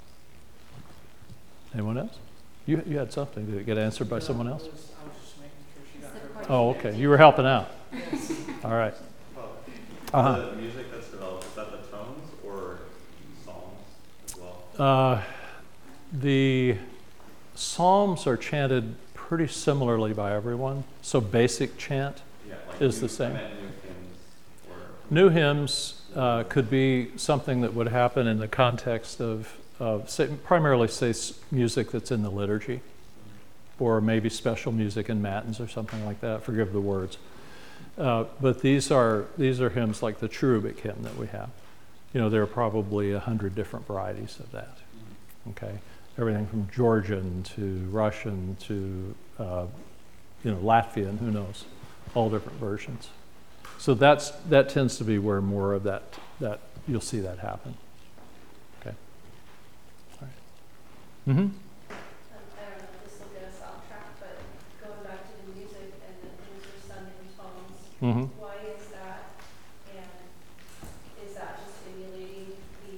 Anyone else? You you had something. Did it get answered by someone else? I was, I was just making sure she got Is her the question. Oh, okay. You were helping out. All right. Well, Uh-huh. the music that's developed, is that the tones or psalms as well? Uh, the psalms are chanted pretty similarly by everyone. So basic chant. Yeah, like Is new, the same. I meant new hymns or New hymns uh, could be something that would happen in the context of, of say, primarily, say, s- music that's in the liturgy, or maybe special music in matins or something like that. Forgive the words. Uh, but these are these are hymns like the cherubic hymn that we have. You know, there are probably a hundred different varieties of that. Okay, everything from Georgian to Russian to uh, you know, Latvian. Who knows? All different versions. So that's that tends to be where more of that that you'll see that happen. Okay. All right. Mm-hmm. Um, I don't know if this will get us off track, but going back to the music and the things are sung in tones, Mm-hmm. why is that? And is that just emulating the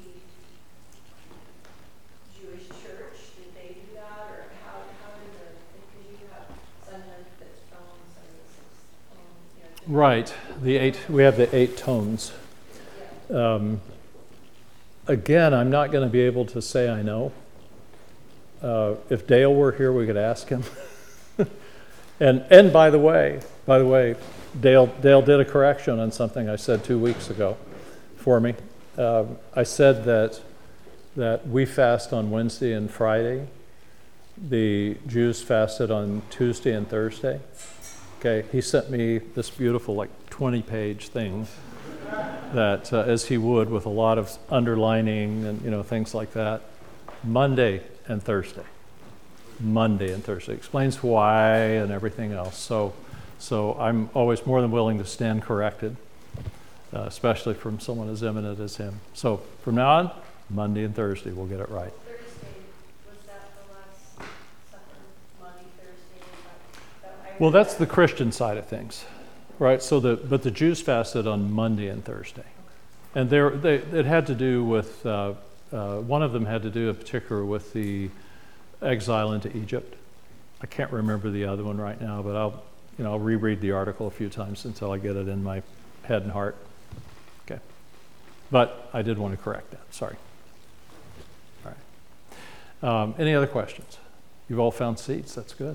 Jewish church? Did they do that, or how, how did the, because you have some of the fifth tone, some of the sixth tone, you know. different- Right. The eight. We have the eight tones. Yeah. Um, again, I'm not going to be able to say I know. Uh, if Dale were here, we could ask him. and and by the way, by the way, Dale Dale did a correction on something I said two weeks ago. for me. Um, I said that that we fast on Wednesday and Friday. The Jews fasted on Tuesday and Thursday. Okay, he sent me this beautiful, like, twenty-page thing that, uh, as he would, with a lot of underlining and, you know, things like that. Monday and Thursday. Monday and Thursday. Explains why and everything else. So, so I'm always more than willing to stand corrected, uh, especially from someone as eminent as him. So from now on, Monday and Thursday, we'll get it right. Thursday, was that the last supper, Monday, Thursday? Is that- that- I Well, read that's that. the Christian side of things, right? So the but the Jews fasted on Monday and Thursday, and there they it had to do with uh, uh, one of them had to do in particular with the exile into Egypt. I can't remember the other one right now, but I'll you know I'll reread the article a few times until I get it in my head and heart. Okay, but I did want to correct that. Sorry. All right. Um, any other questions? You've all found seats. That's good.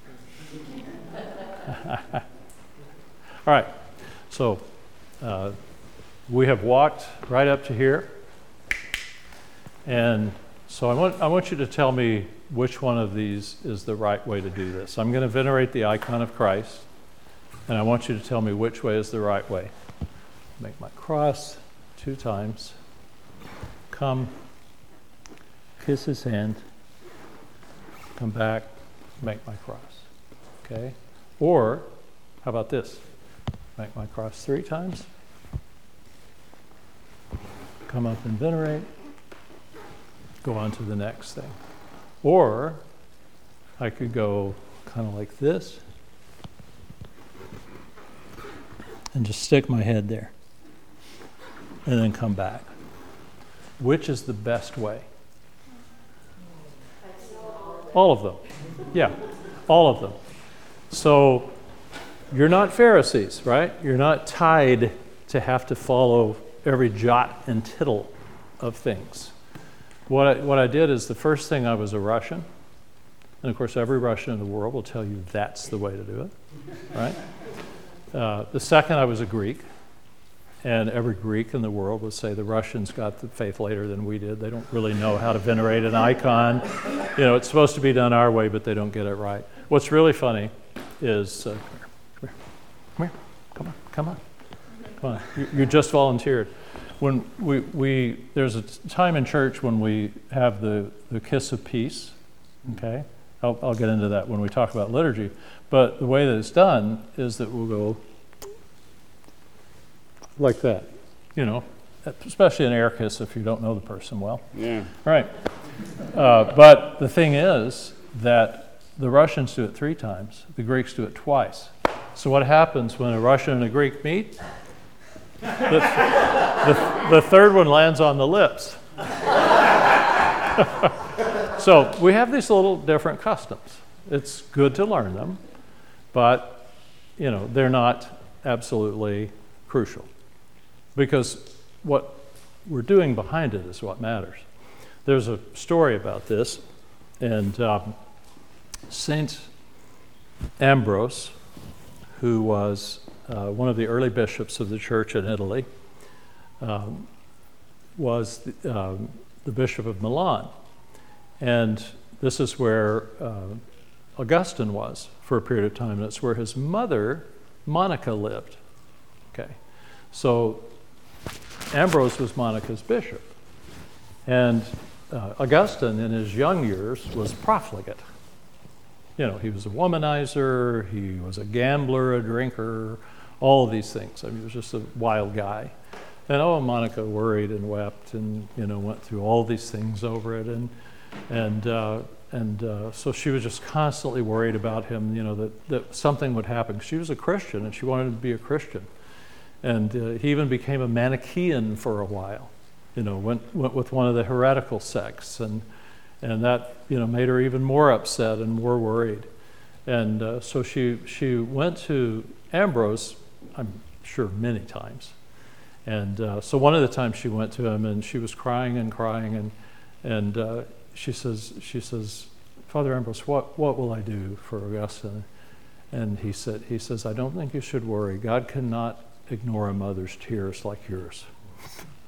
All right, so uh, we have walked right up to here, and so I want I want you to tell me which one of these is the right way to do this. I'm going to venerate the icon of Christ, and I want you to tell me which way is the right way. Make my cross two times. Come, kiss his hand. Come back, make my cross. Okay? Or, how about this? Make my cross three times. Come up and venerate. Go on to the next thing. Or, I could go kind of like this and just stick my head there and then come back. Which is the best way? All of them. Yeah, all of them. So you're not Pharisees, right? You're not tied to have to follow every jot and tittle of things. What I, what I did is the first thing I was a Russian, and of course every Russian in the world will tell you that's the way to do it, right? Uh, the second I was a Greek, and every Greek in the world would say the Russians got the faith later than we did. They don't really know how to venerate an icon. You know, it's supposed to be done our way, but they don't get it right. What's really funny is, uh, come here, come here, come on, come on, come on. You, you just volunteered. When we, we there's a time in church when we have the, the kiss of peace, okay? I'll, I'll get into that when we talk about liturgy. But the way that it's done is that we'll go like that, you know, especially an air kiss if you don't know the person well. Yeah. Right. Uh, but the thing is that the Russians do it three times, the Greeks do it twice. So what happens when a Russian and a Greek meet? The, the, the third one lands on the lips. So we have these little different customs. It's good to learn them, but, you know, they're not absolutely crucial. Because what we're doing behind it is what matters. There's a story about this, and um, Saint Ambrose, who was uh, one of the early bishops of the church in Italy, um, was the, um, the bishop of Milan. And this is where uh, Augustine was for a period of time. That's where his mother, Monica, lived. Okay, so Ambrose was Monica's bishop. And uh, Augustine, in his young years, was profligate. You know, he was a womanizer, he was a gambler, a drinker, all of these things. I mean, he was just a wild guy. And oh, Monica worried and wept and, you know, went through all these things over it. And and uh, and uh, so she was just constantly worried about him, you know, that, that something would happen. She was a Christian and she wanted to be a Christian. And uh, he even became a Manichaean for a while, you know, went, went with one of the heretical sects. And and that, you know, made her even more upset and more worried. And uh, so she she went to Ambrose, I'm sure many times. And uh, so one of the times she went to him and she was crying and crying and and uh, she says she says, Father Ambrose, what what will I do for Augustine? And he said he says, I don't think you should worry. God cannot ignore a mother's tears like yours.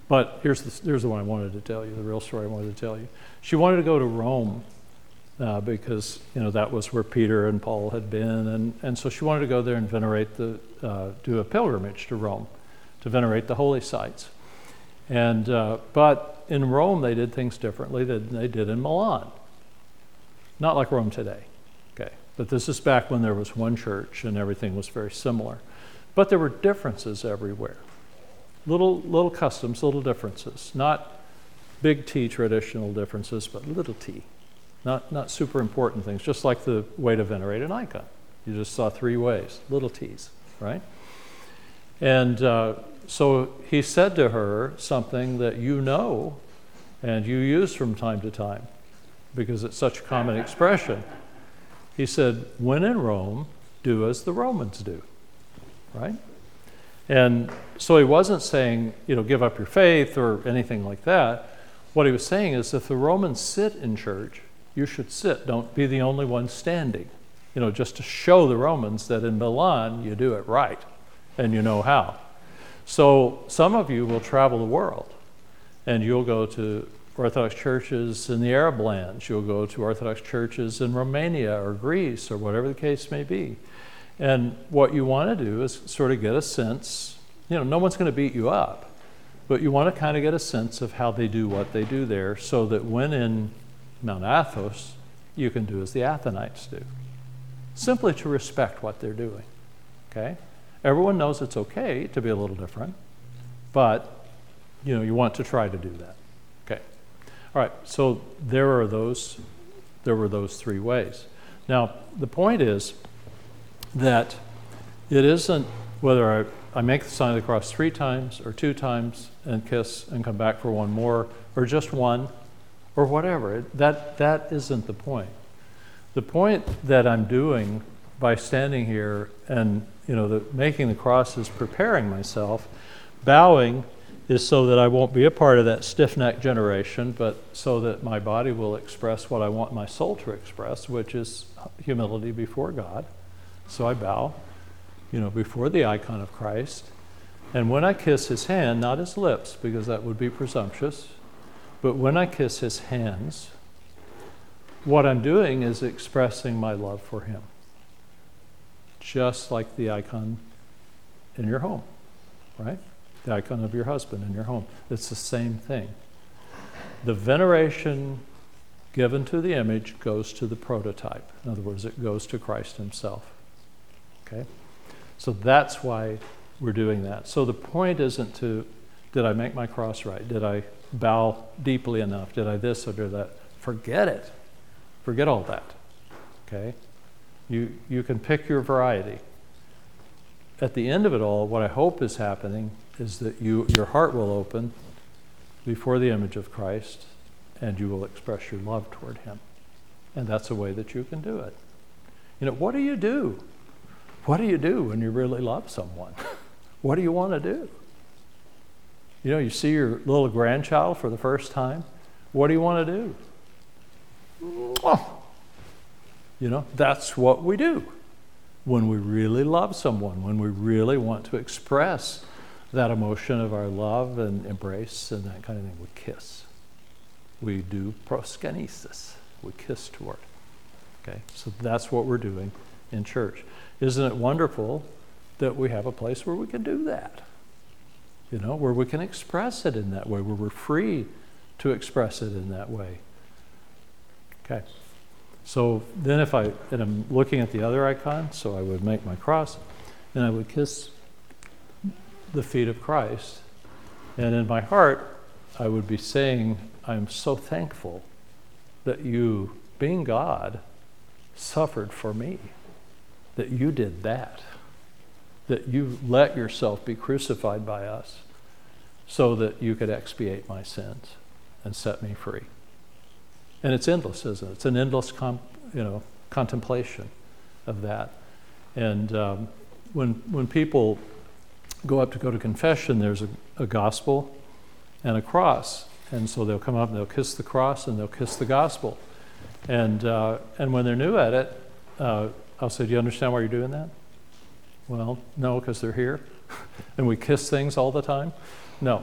But here's the, here's the one I wanted to tell you, the real story I wanted to tell you. She wanted to go to Rome uh, because, you know, that was where Peter and Paul had been. And, and so she wanted to go there and venerate the, uh, do a pilgrimage to Rome, to venerate the holy sites. And, uh, but in Rome, they did things differently than they did in Milan. Not like Rome today, okay? But this is back when there was one church and everything was very similar. But there were differences everywhere. Little, little customs, little differences. Not big T traditional differences, but little t. Not, not super important things, just like the way to venerate an icon. You just saw three ways, little t's, right? And uh, so he said to her something that you know and you use from time to time because it's such a common expression. He said, when in Rome, do as the Romans do, right? And so he wasn't saying, you know, give up your faith or anything like that. What he was saying is if the Romans sit in church, you should sit. Don't be the only one standing. You know, just to show the Romans that in Milan you do it right and you know how. So some of you will travel the world and you'll go to Orthodox churches in the Arab lands. You'll go to Orthodox churches in Romania or Greece or whatever the case may be. And what you want to do is sort of get a sense, you know, no one's going to beat you up, but you want to kind of get a sense of how they do what they do there so that when in Mount Athos, you can do as the Athenites do. Simply to respect what they're doing, okay? Everyone knows it's okay to be a little different, but, you know, you want to try to do that, okay? All right, so there are those, there were those three ways. Now, the point is, that it isn't whether I, I make the sign of the cross three times or two times and kiss and come back for one more or just one or whatever. It, that, that isn't the point. The point that I'm doing by standing here and, you know, the, making the cross is preparing myself. Bowing is so that I won't be a part of that stiff-necked generation, but so that my body will express what I want my soul to express, which is humility before God. So I bow, you know, before the icon of Christ. And when I kiss his hand, not his lips, because that would be presumptuous, but when I kiss his hands, what I'm doing is expressing my love for him. Just like the icon in your home, right? The icon of your husband in your home. It's the same thing. The veneration given to the image goes to the prototype. In other words, it goes to Christ himself. Okay? So that's why we're doing that. So the point isn't to, did I make my cross right? Did I bow deeply enough? Did I this or did that? Forget it. Forget all that. Okay? You, you can pick your variety. At the end of it all, what I hope is happening is that you, your heart will open before the image of Christ and you will express your love toward him. And that's a way that you can do it. You know, what do you do? What do you do when you really love someone? What do you want to do? You know, you see your little grandchild for the first time. What do you want to do? You know, that's what we do when we really love someone, when we really want to express that emotion of our love and embrace and that kind of thing. We kiss. We do proskenesis. We kiss toward. Okay, so that's what we're doing in church. Isn't it wonderful that we have a place where we can do that? You know, where we can express it in that way, where we're free to express it in that way. Okay. So then if I, and I'm looking at the other icon, so I would make my cross, and I would kiss the feet of Christ. And in my heart, I would be saying, I'm so thankful that you, being God, suffered for me. That you did that, that you let yourself be crucified by us so that you could expiate my sins and set me free. And it's endless, isn't it? It's an endless com- you know, contemplation of that. And um, when, when people go up to go to confession, there's a, a gospel and a cross. And so they'll come up and they'll kiss the cross and they'll kiss the gospel. And, uh, and when they're new at it, uh, I'll say, do you understand why you're doing that? Well, no, because they're here. And we kiss things all the time? No.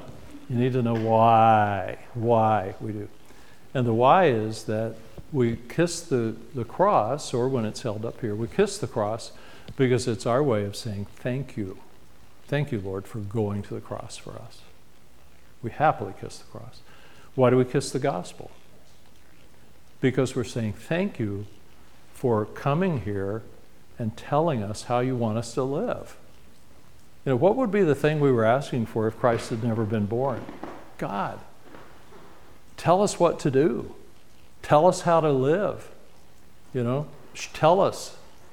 You need to know why, why we do. And the why is that we kiss the, the cross, or when it's held up here, we kiss the cross because it's our way of saying thank you. Thank you, Lord, for going to the cross for us. We happily kiss the cross. Why do we kiss the gospel? Because we're saying thank you for coming here and telling us how you want us to live. You know, what would be the thing we were asking for if Christ had never been born? God, tell us what to do. Tell us how to live. You know, tell us.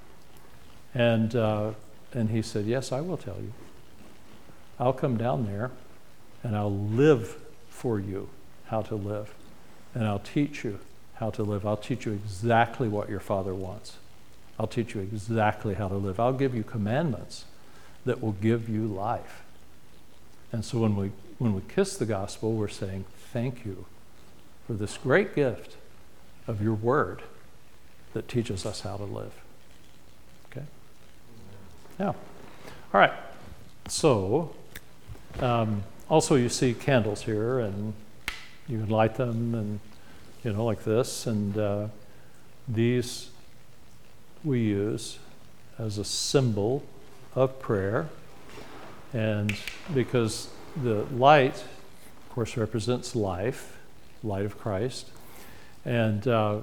And uh, and he said, yes, I will tell you. I'll come down there and I'll live for you how to live. And I'll teach you how to live. I'll teach you exactly what your Father wants. I'll teach you exactly how to live. I'll give you commandments that will give you life. And so when we when we kiss the gospel, we're saying thank you for this great gift of your word that teaches us how to live. Okay? Yeah. All right. So, um, also you see candles here, and you can light them, and you know, like this, and uh, these we use as a symbol of prayer, and because the light, of course, represents life, light of Christ, and uh,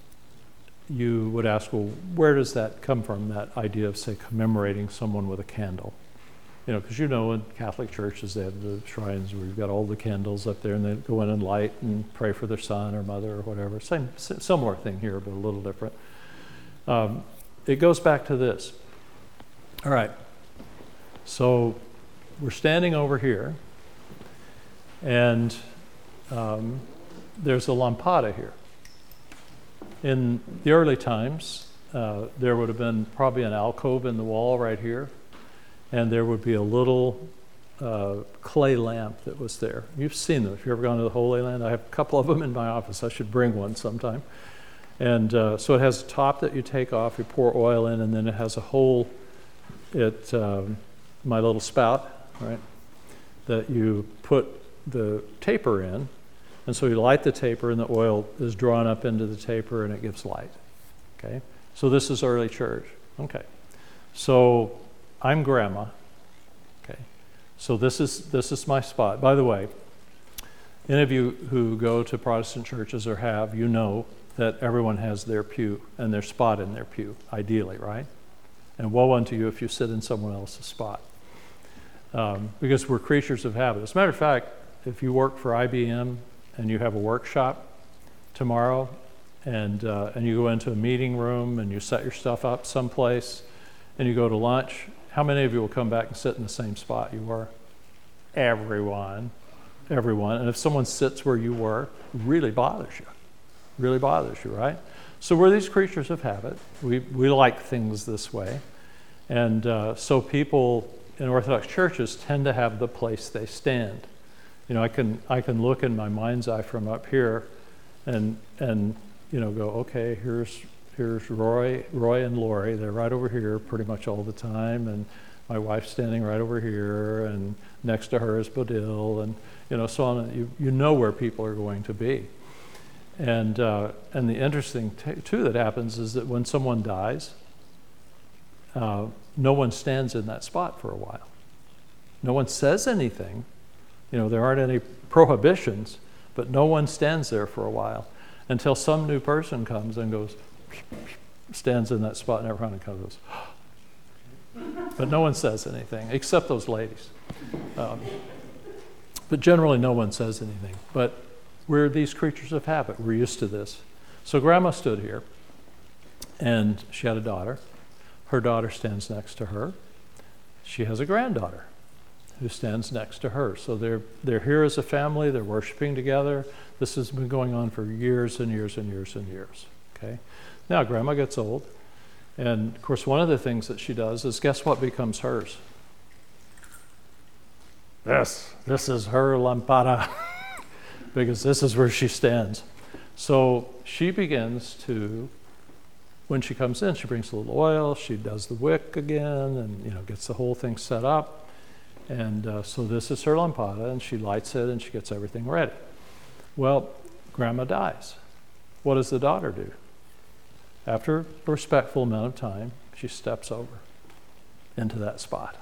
you would ask, well, where does that come from, that idea of, say, commemorating someone with a candle? You know, because you know in Catholic churches they have the shrines where you've got all the candles up there, and they go in and light and pray for their son or mother or whatever. Same, similar thing here, but a little different. Um, it goes back to this. All right. So we're standing over here, and um, there's a lampada here. In the early times, uh, there would have been probably an alcove in the wall right here, and there would be a little uh, clay lamp that was there. You've seen them. If you've ever gone to the Holy Land, I have a couple of them in my office. I should bring one sometime. And uh, so it has a top that you take off, you pour oil in, and then it has a hole at um, my little spout, right, that you put the taper in. And so you light the taper, and the oil is drawn up into the taper, and it gives light. Okay? So this is early church. Okay. So I'm grandma. Okay. So this is this is my spot. By the way, any of you who go to Protestant churches or have, you know that everyone has their pew and their spot in their pew, ideally, right? And woe unto you if you sit in someone else's spot. Um, because we're creatures of habit. As a matter of fact, if you work for I B M and you have a workshop tomorrow, and uh, and you go into a meeting room and you set your stuff up someplace, and you go to lunch, how many of you will come back and sit in the same spot you were? Everyone. Everyone. And if someone sits where you were, it really bothers you. Really bothers you, right? So we're these creatures of habit. We we like things this way. And uh, so people in Orthodox churches tend to have the place they stand. You know, I can I can look in my mind's eye from up here and and you know go, okay, here's here's Roy, Roy and Lori. They're right over here pretty much all the time, and my wife's standing right over here, and next to her is Bodil, and you know, so on. You you know where people are going to be. And uh, and the interesting t- too that happens is that when someone dies, uh, no one stands in that spot for a while. No one says anything. You know, there aren't any prohibitions, but no one stands there for a while until some new person comes and goes, stands in that spot, and everyone kind of goes, but no one says anything except those ladies. Um, but generally, no one says anything. But we're these creatures of habit. We're used to this. So Grandma stood here, and she had a daughter. Her daughter stands next to her. She has a granddaughter who stands next to her. So they're they're here as a family. They're worshiping together. This has been going on for years and years and years and years. Okay. Now Grandma gets old, and of course one of the things that she does is, guess what becomes hers? This. This is her lampada. Because this is where she stands. So she begins to, when she comes in, she brings a little oil, she does the wick again, and you know, gets the whole thing set up. And uh, so this is her lampada, and she lights it, and she gets everything ready. Well, Grandma dies. What does the daughter do? After a respectful amount of time, she steps over into that spot.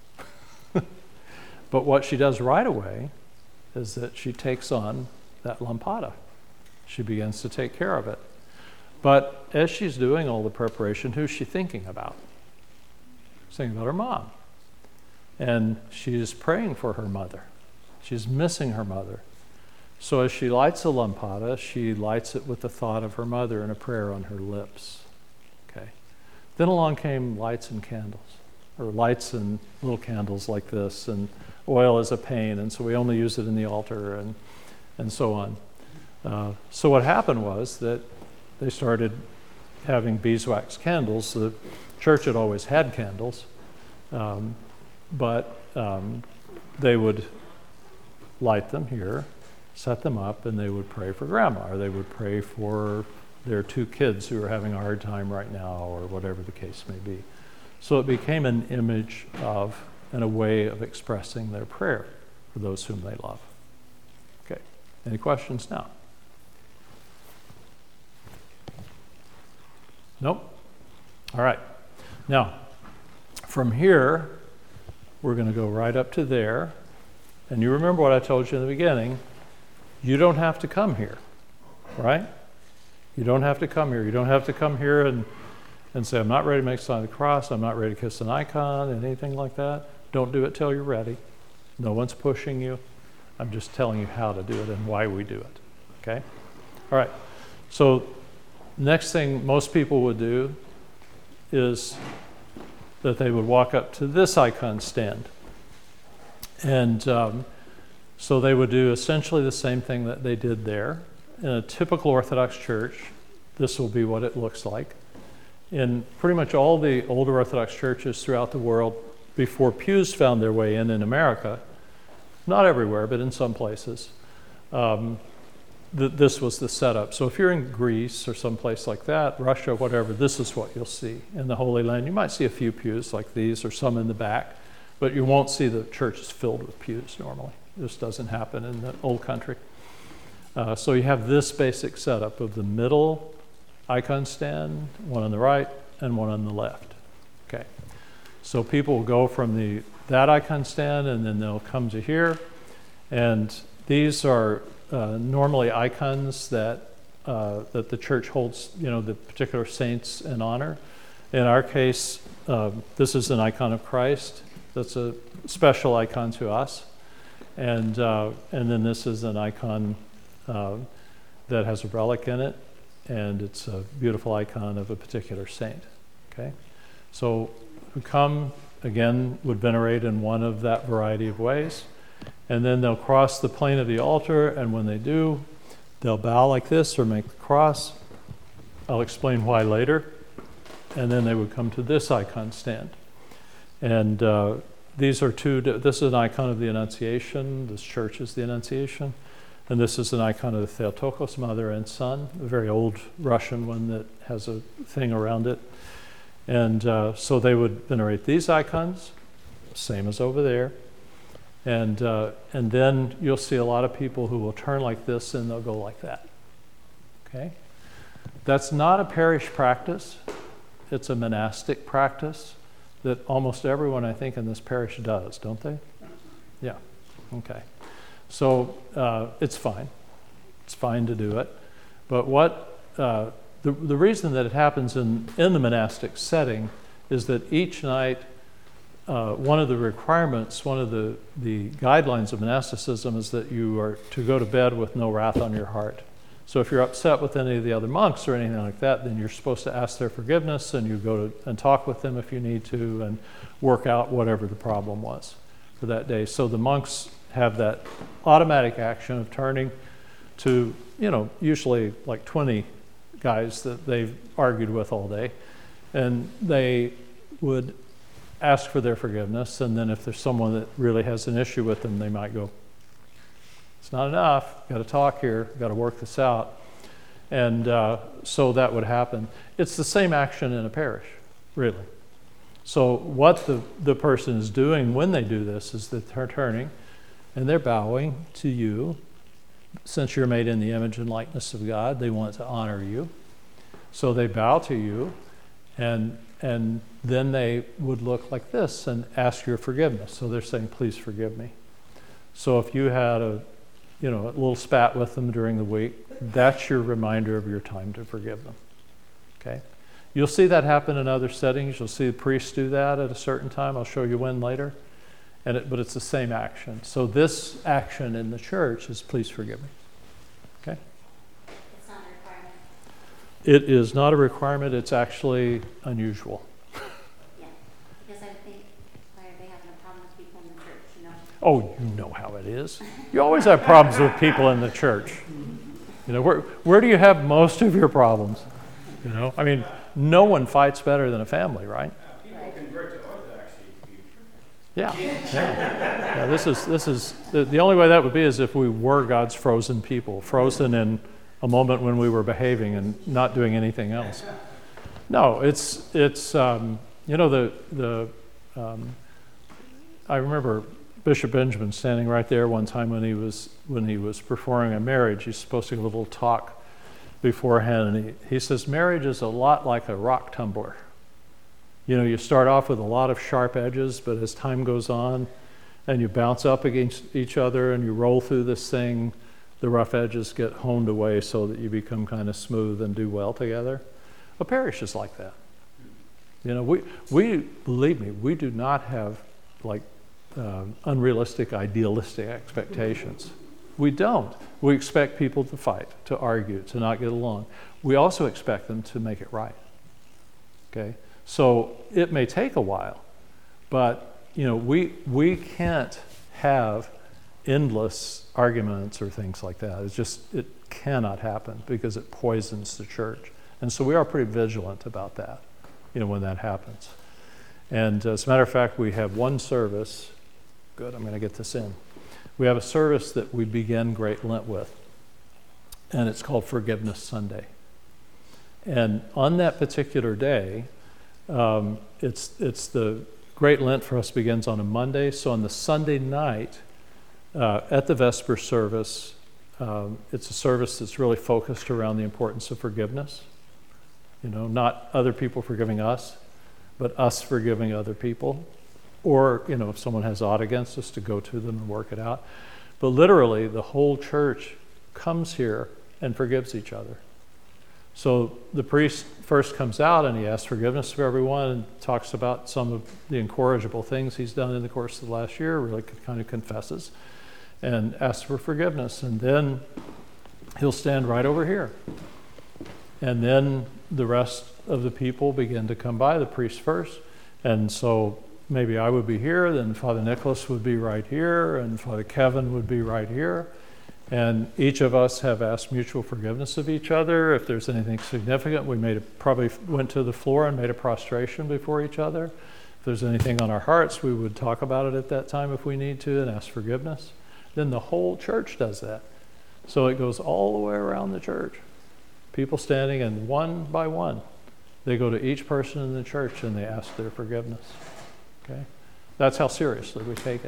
But what she does right away is that she takes on that lampada. She begins to take care of it. But as she's doing all the preparation, who's she thinking about? She's thinking about her mom. And she's praying for her mother. She's missing her mother. So as she lights a lampada, she lights it with the thought of her mother and a prayer on her lips. Okay. Then along came lights and candles, or lights and little candles like this, and oil is a pain, and so we only use it in the altar, and and so on. Uh, so what happened was that they started having beeswax candles. The church had always had candles, um, but um, they would light them here, set them up, and they would pray for Grandma, or they would pray for their two kids who are having a hard time right now, or whatever the case may be. So it became an image of and a way of expressing their prayer for those whom they love. Okay, any questions now? Nope? All right. Now, from here, we're going to go right up to there. And you remember what I told you in the beginning. You don't have to come here, right? You don't have to come here. You don't have to come here and, and say, I'm not ready to make a sign of the cross. I'm not ready to kiss an icon, and anything like that. Don't do it till you're ready. No one's pushing you. I'm just telling you how to do it and why we do it, okay? All right. So next thing most people would do is that they would walk up to this icon stand. And um, so they would do essentially the same thing that they did there. In a typical Orthodox church, this will be what it looks like. In pretty much all the older Orthodox churches throughout the world, before pews found their way in in America, not everywhere, but in some places, um, th- this was the setup. So if you're in Greece or someplace like that, Russia, whatever, this is what you'll see in the Holy Land. You might see a few pews like these or some in the back, but you won't see the churches filled with pews normally. This doesn't happen in the old country. Uh, so you have this basic setup of the middle icon stand, one on the right and one on the left. Okay. So people will go from the that icon stand, and then they'll come to here. And these are uh, normally icons that uh, that the church holds, you know, the particular saints in honor. In our case, uh, this is an icon of Christ. That's a special icon to us. And uh, and then this is an icon uh, that has a relic in it, and it's a beautiful icon of a particular saint. Okay, so who come again would venerate in one of that variety of ways, and then they'll cross the plane of the altar, and when they do, they'll bow like this or make the cross. I'll explain why later. And then they would come to this icon stand, and uh, these are two. This is an icon of the Annunciation. This church is the Annunciation. And this is an icon of the Theotokos, mother and son, a very old Russian one that has a thing around it. And uh, so they would venerate these icons, same as over there. And uh, and then you'll see a lot of people who will turn like this and they'll go like that. Okay? That's not a parish practice. It's a monastic practice that almost everyone, I think, in this parish does, don't they? Yeah. Okay. So uh, it's fine. It's fine to do it. But what uh, the the reason that it happens in, in the monastic setting is that each night, uh, one of the requirements, one of the, the guidelines of monasticism is that you are to go to bed with no wrath on your heart. So if you're upset with any of the other monks or anything like that, then you're supposed to ask their forgiveness, and you go to and talk with them if you need to, and work out whatever the problem was for that day. So the monks have that automatic action of turning to, you know, usually like twenty guys that they've argued with all day, and they would ask for their forgiveness, and then if there's someone that really has an issue with them, they might go, it's not enough, got to talk here, got to work this out. And uh, so that would happen. It's the same action in a parish, really. So what the, the person is doing when they do this is that they're turning and they're bowing to you. Since you're made in the image and likeness of God, they want to honor you. So they bow to you, and and then they would look like this and ask your forgiveness. So they're saying, please forgive me. So if you had a, you know, a little spat with them during the week, that's your reminder of your time to forgive them. Okay? You'll see that happen in other settings. You'll see the priests do that at a certain time. I'll show you when later. And it, but it's the same action. So this action in the church is please forgive me. Okay? It's not a requirement. It is not a requirement. It's actually unusual. Yeah, because I think, why are they having a problem with people in the church, you know? Oh, you know how it is. You always have problems with people in the church. You know, where where do you have most of your problems? You know, I mean, no one fights better than a family, right? People convert to Orthodoxy to be Yeah, yeah. yeah this is this is the, the only way that would be is if we were God's frozen people, frozen in a moment when we were behaving and not doing anything else. No, it's it's um, you know the the um, I remember Bishop Benjamin standing right there one time when he was when he was performing a marriage. He's supposed to give a little talk beforehand, and he, he says marriage is a lot like a rock tumbler. You know, you start off with a lot of sharp edges, but as time goes on and you bounce up against each other and you roll through this thing, the rough edges get honed away so that you become kind of smooth and do well together. A parish is like that. You know, we, we believe me, we do not have like uh, unrealistic, idealistic expectations. We don't. We expect people to fight, to argue, to not get along. We also expect them to make it right. Okay? So it may take a while, but you know, we we can't have endless arguments or things like that. It's just, it cannot happen because it poisons the church. And so we are pretty vigilant about that, you know, when that happens. And as a matter of fact, we have one service. Good, I'm going to get this in. We have a service that we begin Great Lent with, and it's called Forgiveness Sunday. And on that particular day, um, it's it's the Great Lent for us begins on a Monday. So on the Sunday night, uh, at the Vesper service, um, it's a service that's really focused around the importance of forgiveness. You know, not other people forgiving us, but us forgiving other people. Or, you know, if someone has aught against us, to go to them and work it out. But literally, the whole church comes here and forgives each other. So the priest first comes out and he asks forgiveness of everyone and talks about some of the incorrigible things he's done in the course of the last year, really kind of confesses and asks for forgiveness. And then he'll stand right over here. And then the rest of the people begin to come by, the priest first. And so maybe I would be here, then Father Nicholas would be right here, and Father Kevin would be right here. And each of us have asked mutual forgiveness of each other. If there's anything significant, we made a, probably went to the floor and made a prostration before each other. If there's anything on our hearts, we would talk about it at that time if we need to and ask forgiveness. Then the whole church does that. So it goes all the way around the church. People standing, and one by one, they go to each person in the church and they ask their forgiveness. Okay, that's how seriously we take it.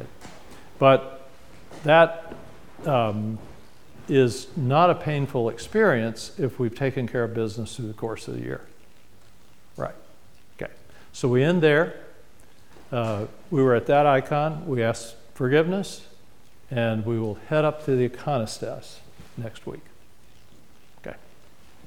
But that um, is not a painful experience if we've taken care of business through the course of the year. Right. Okay. So we end there. Uh, we were at that icon. We asked forgiveness, and we will head up to the iconostas next week.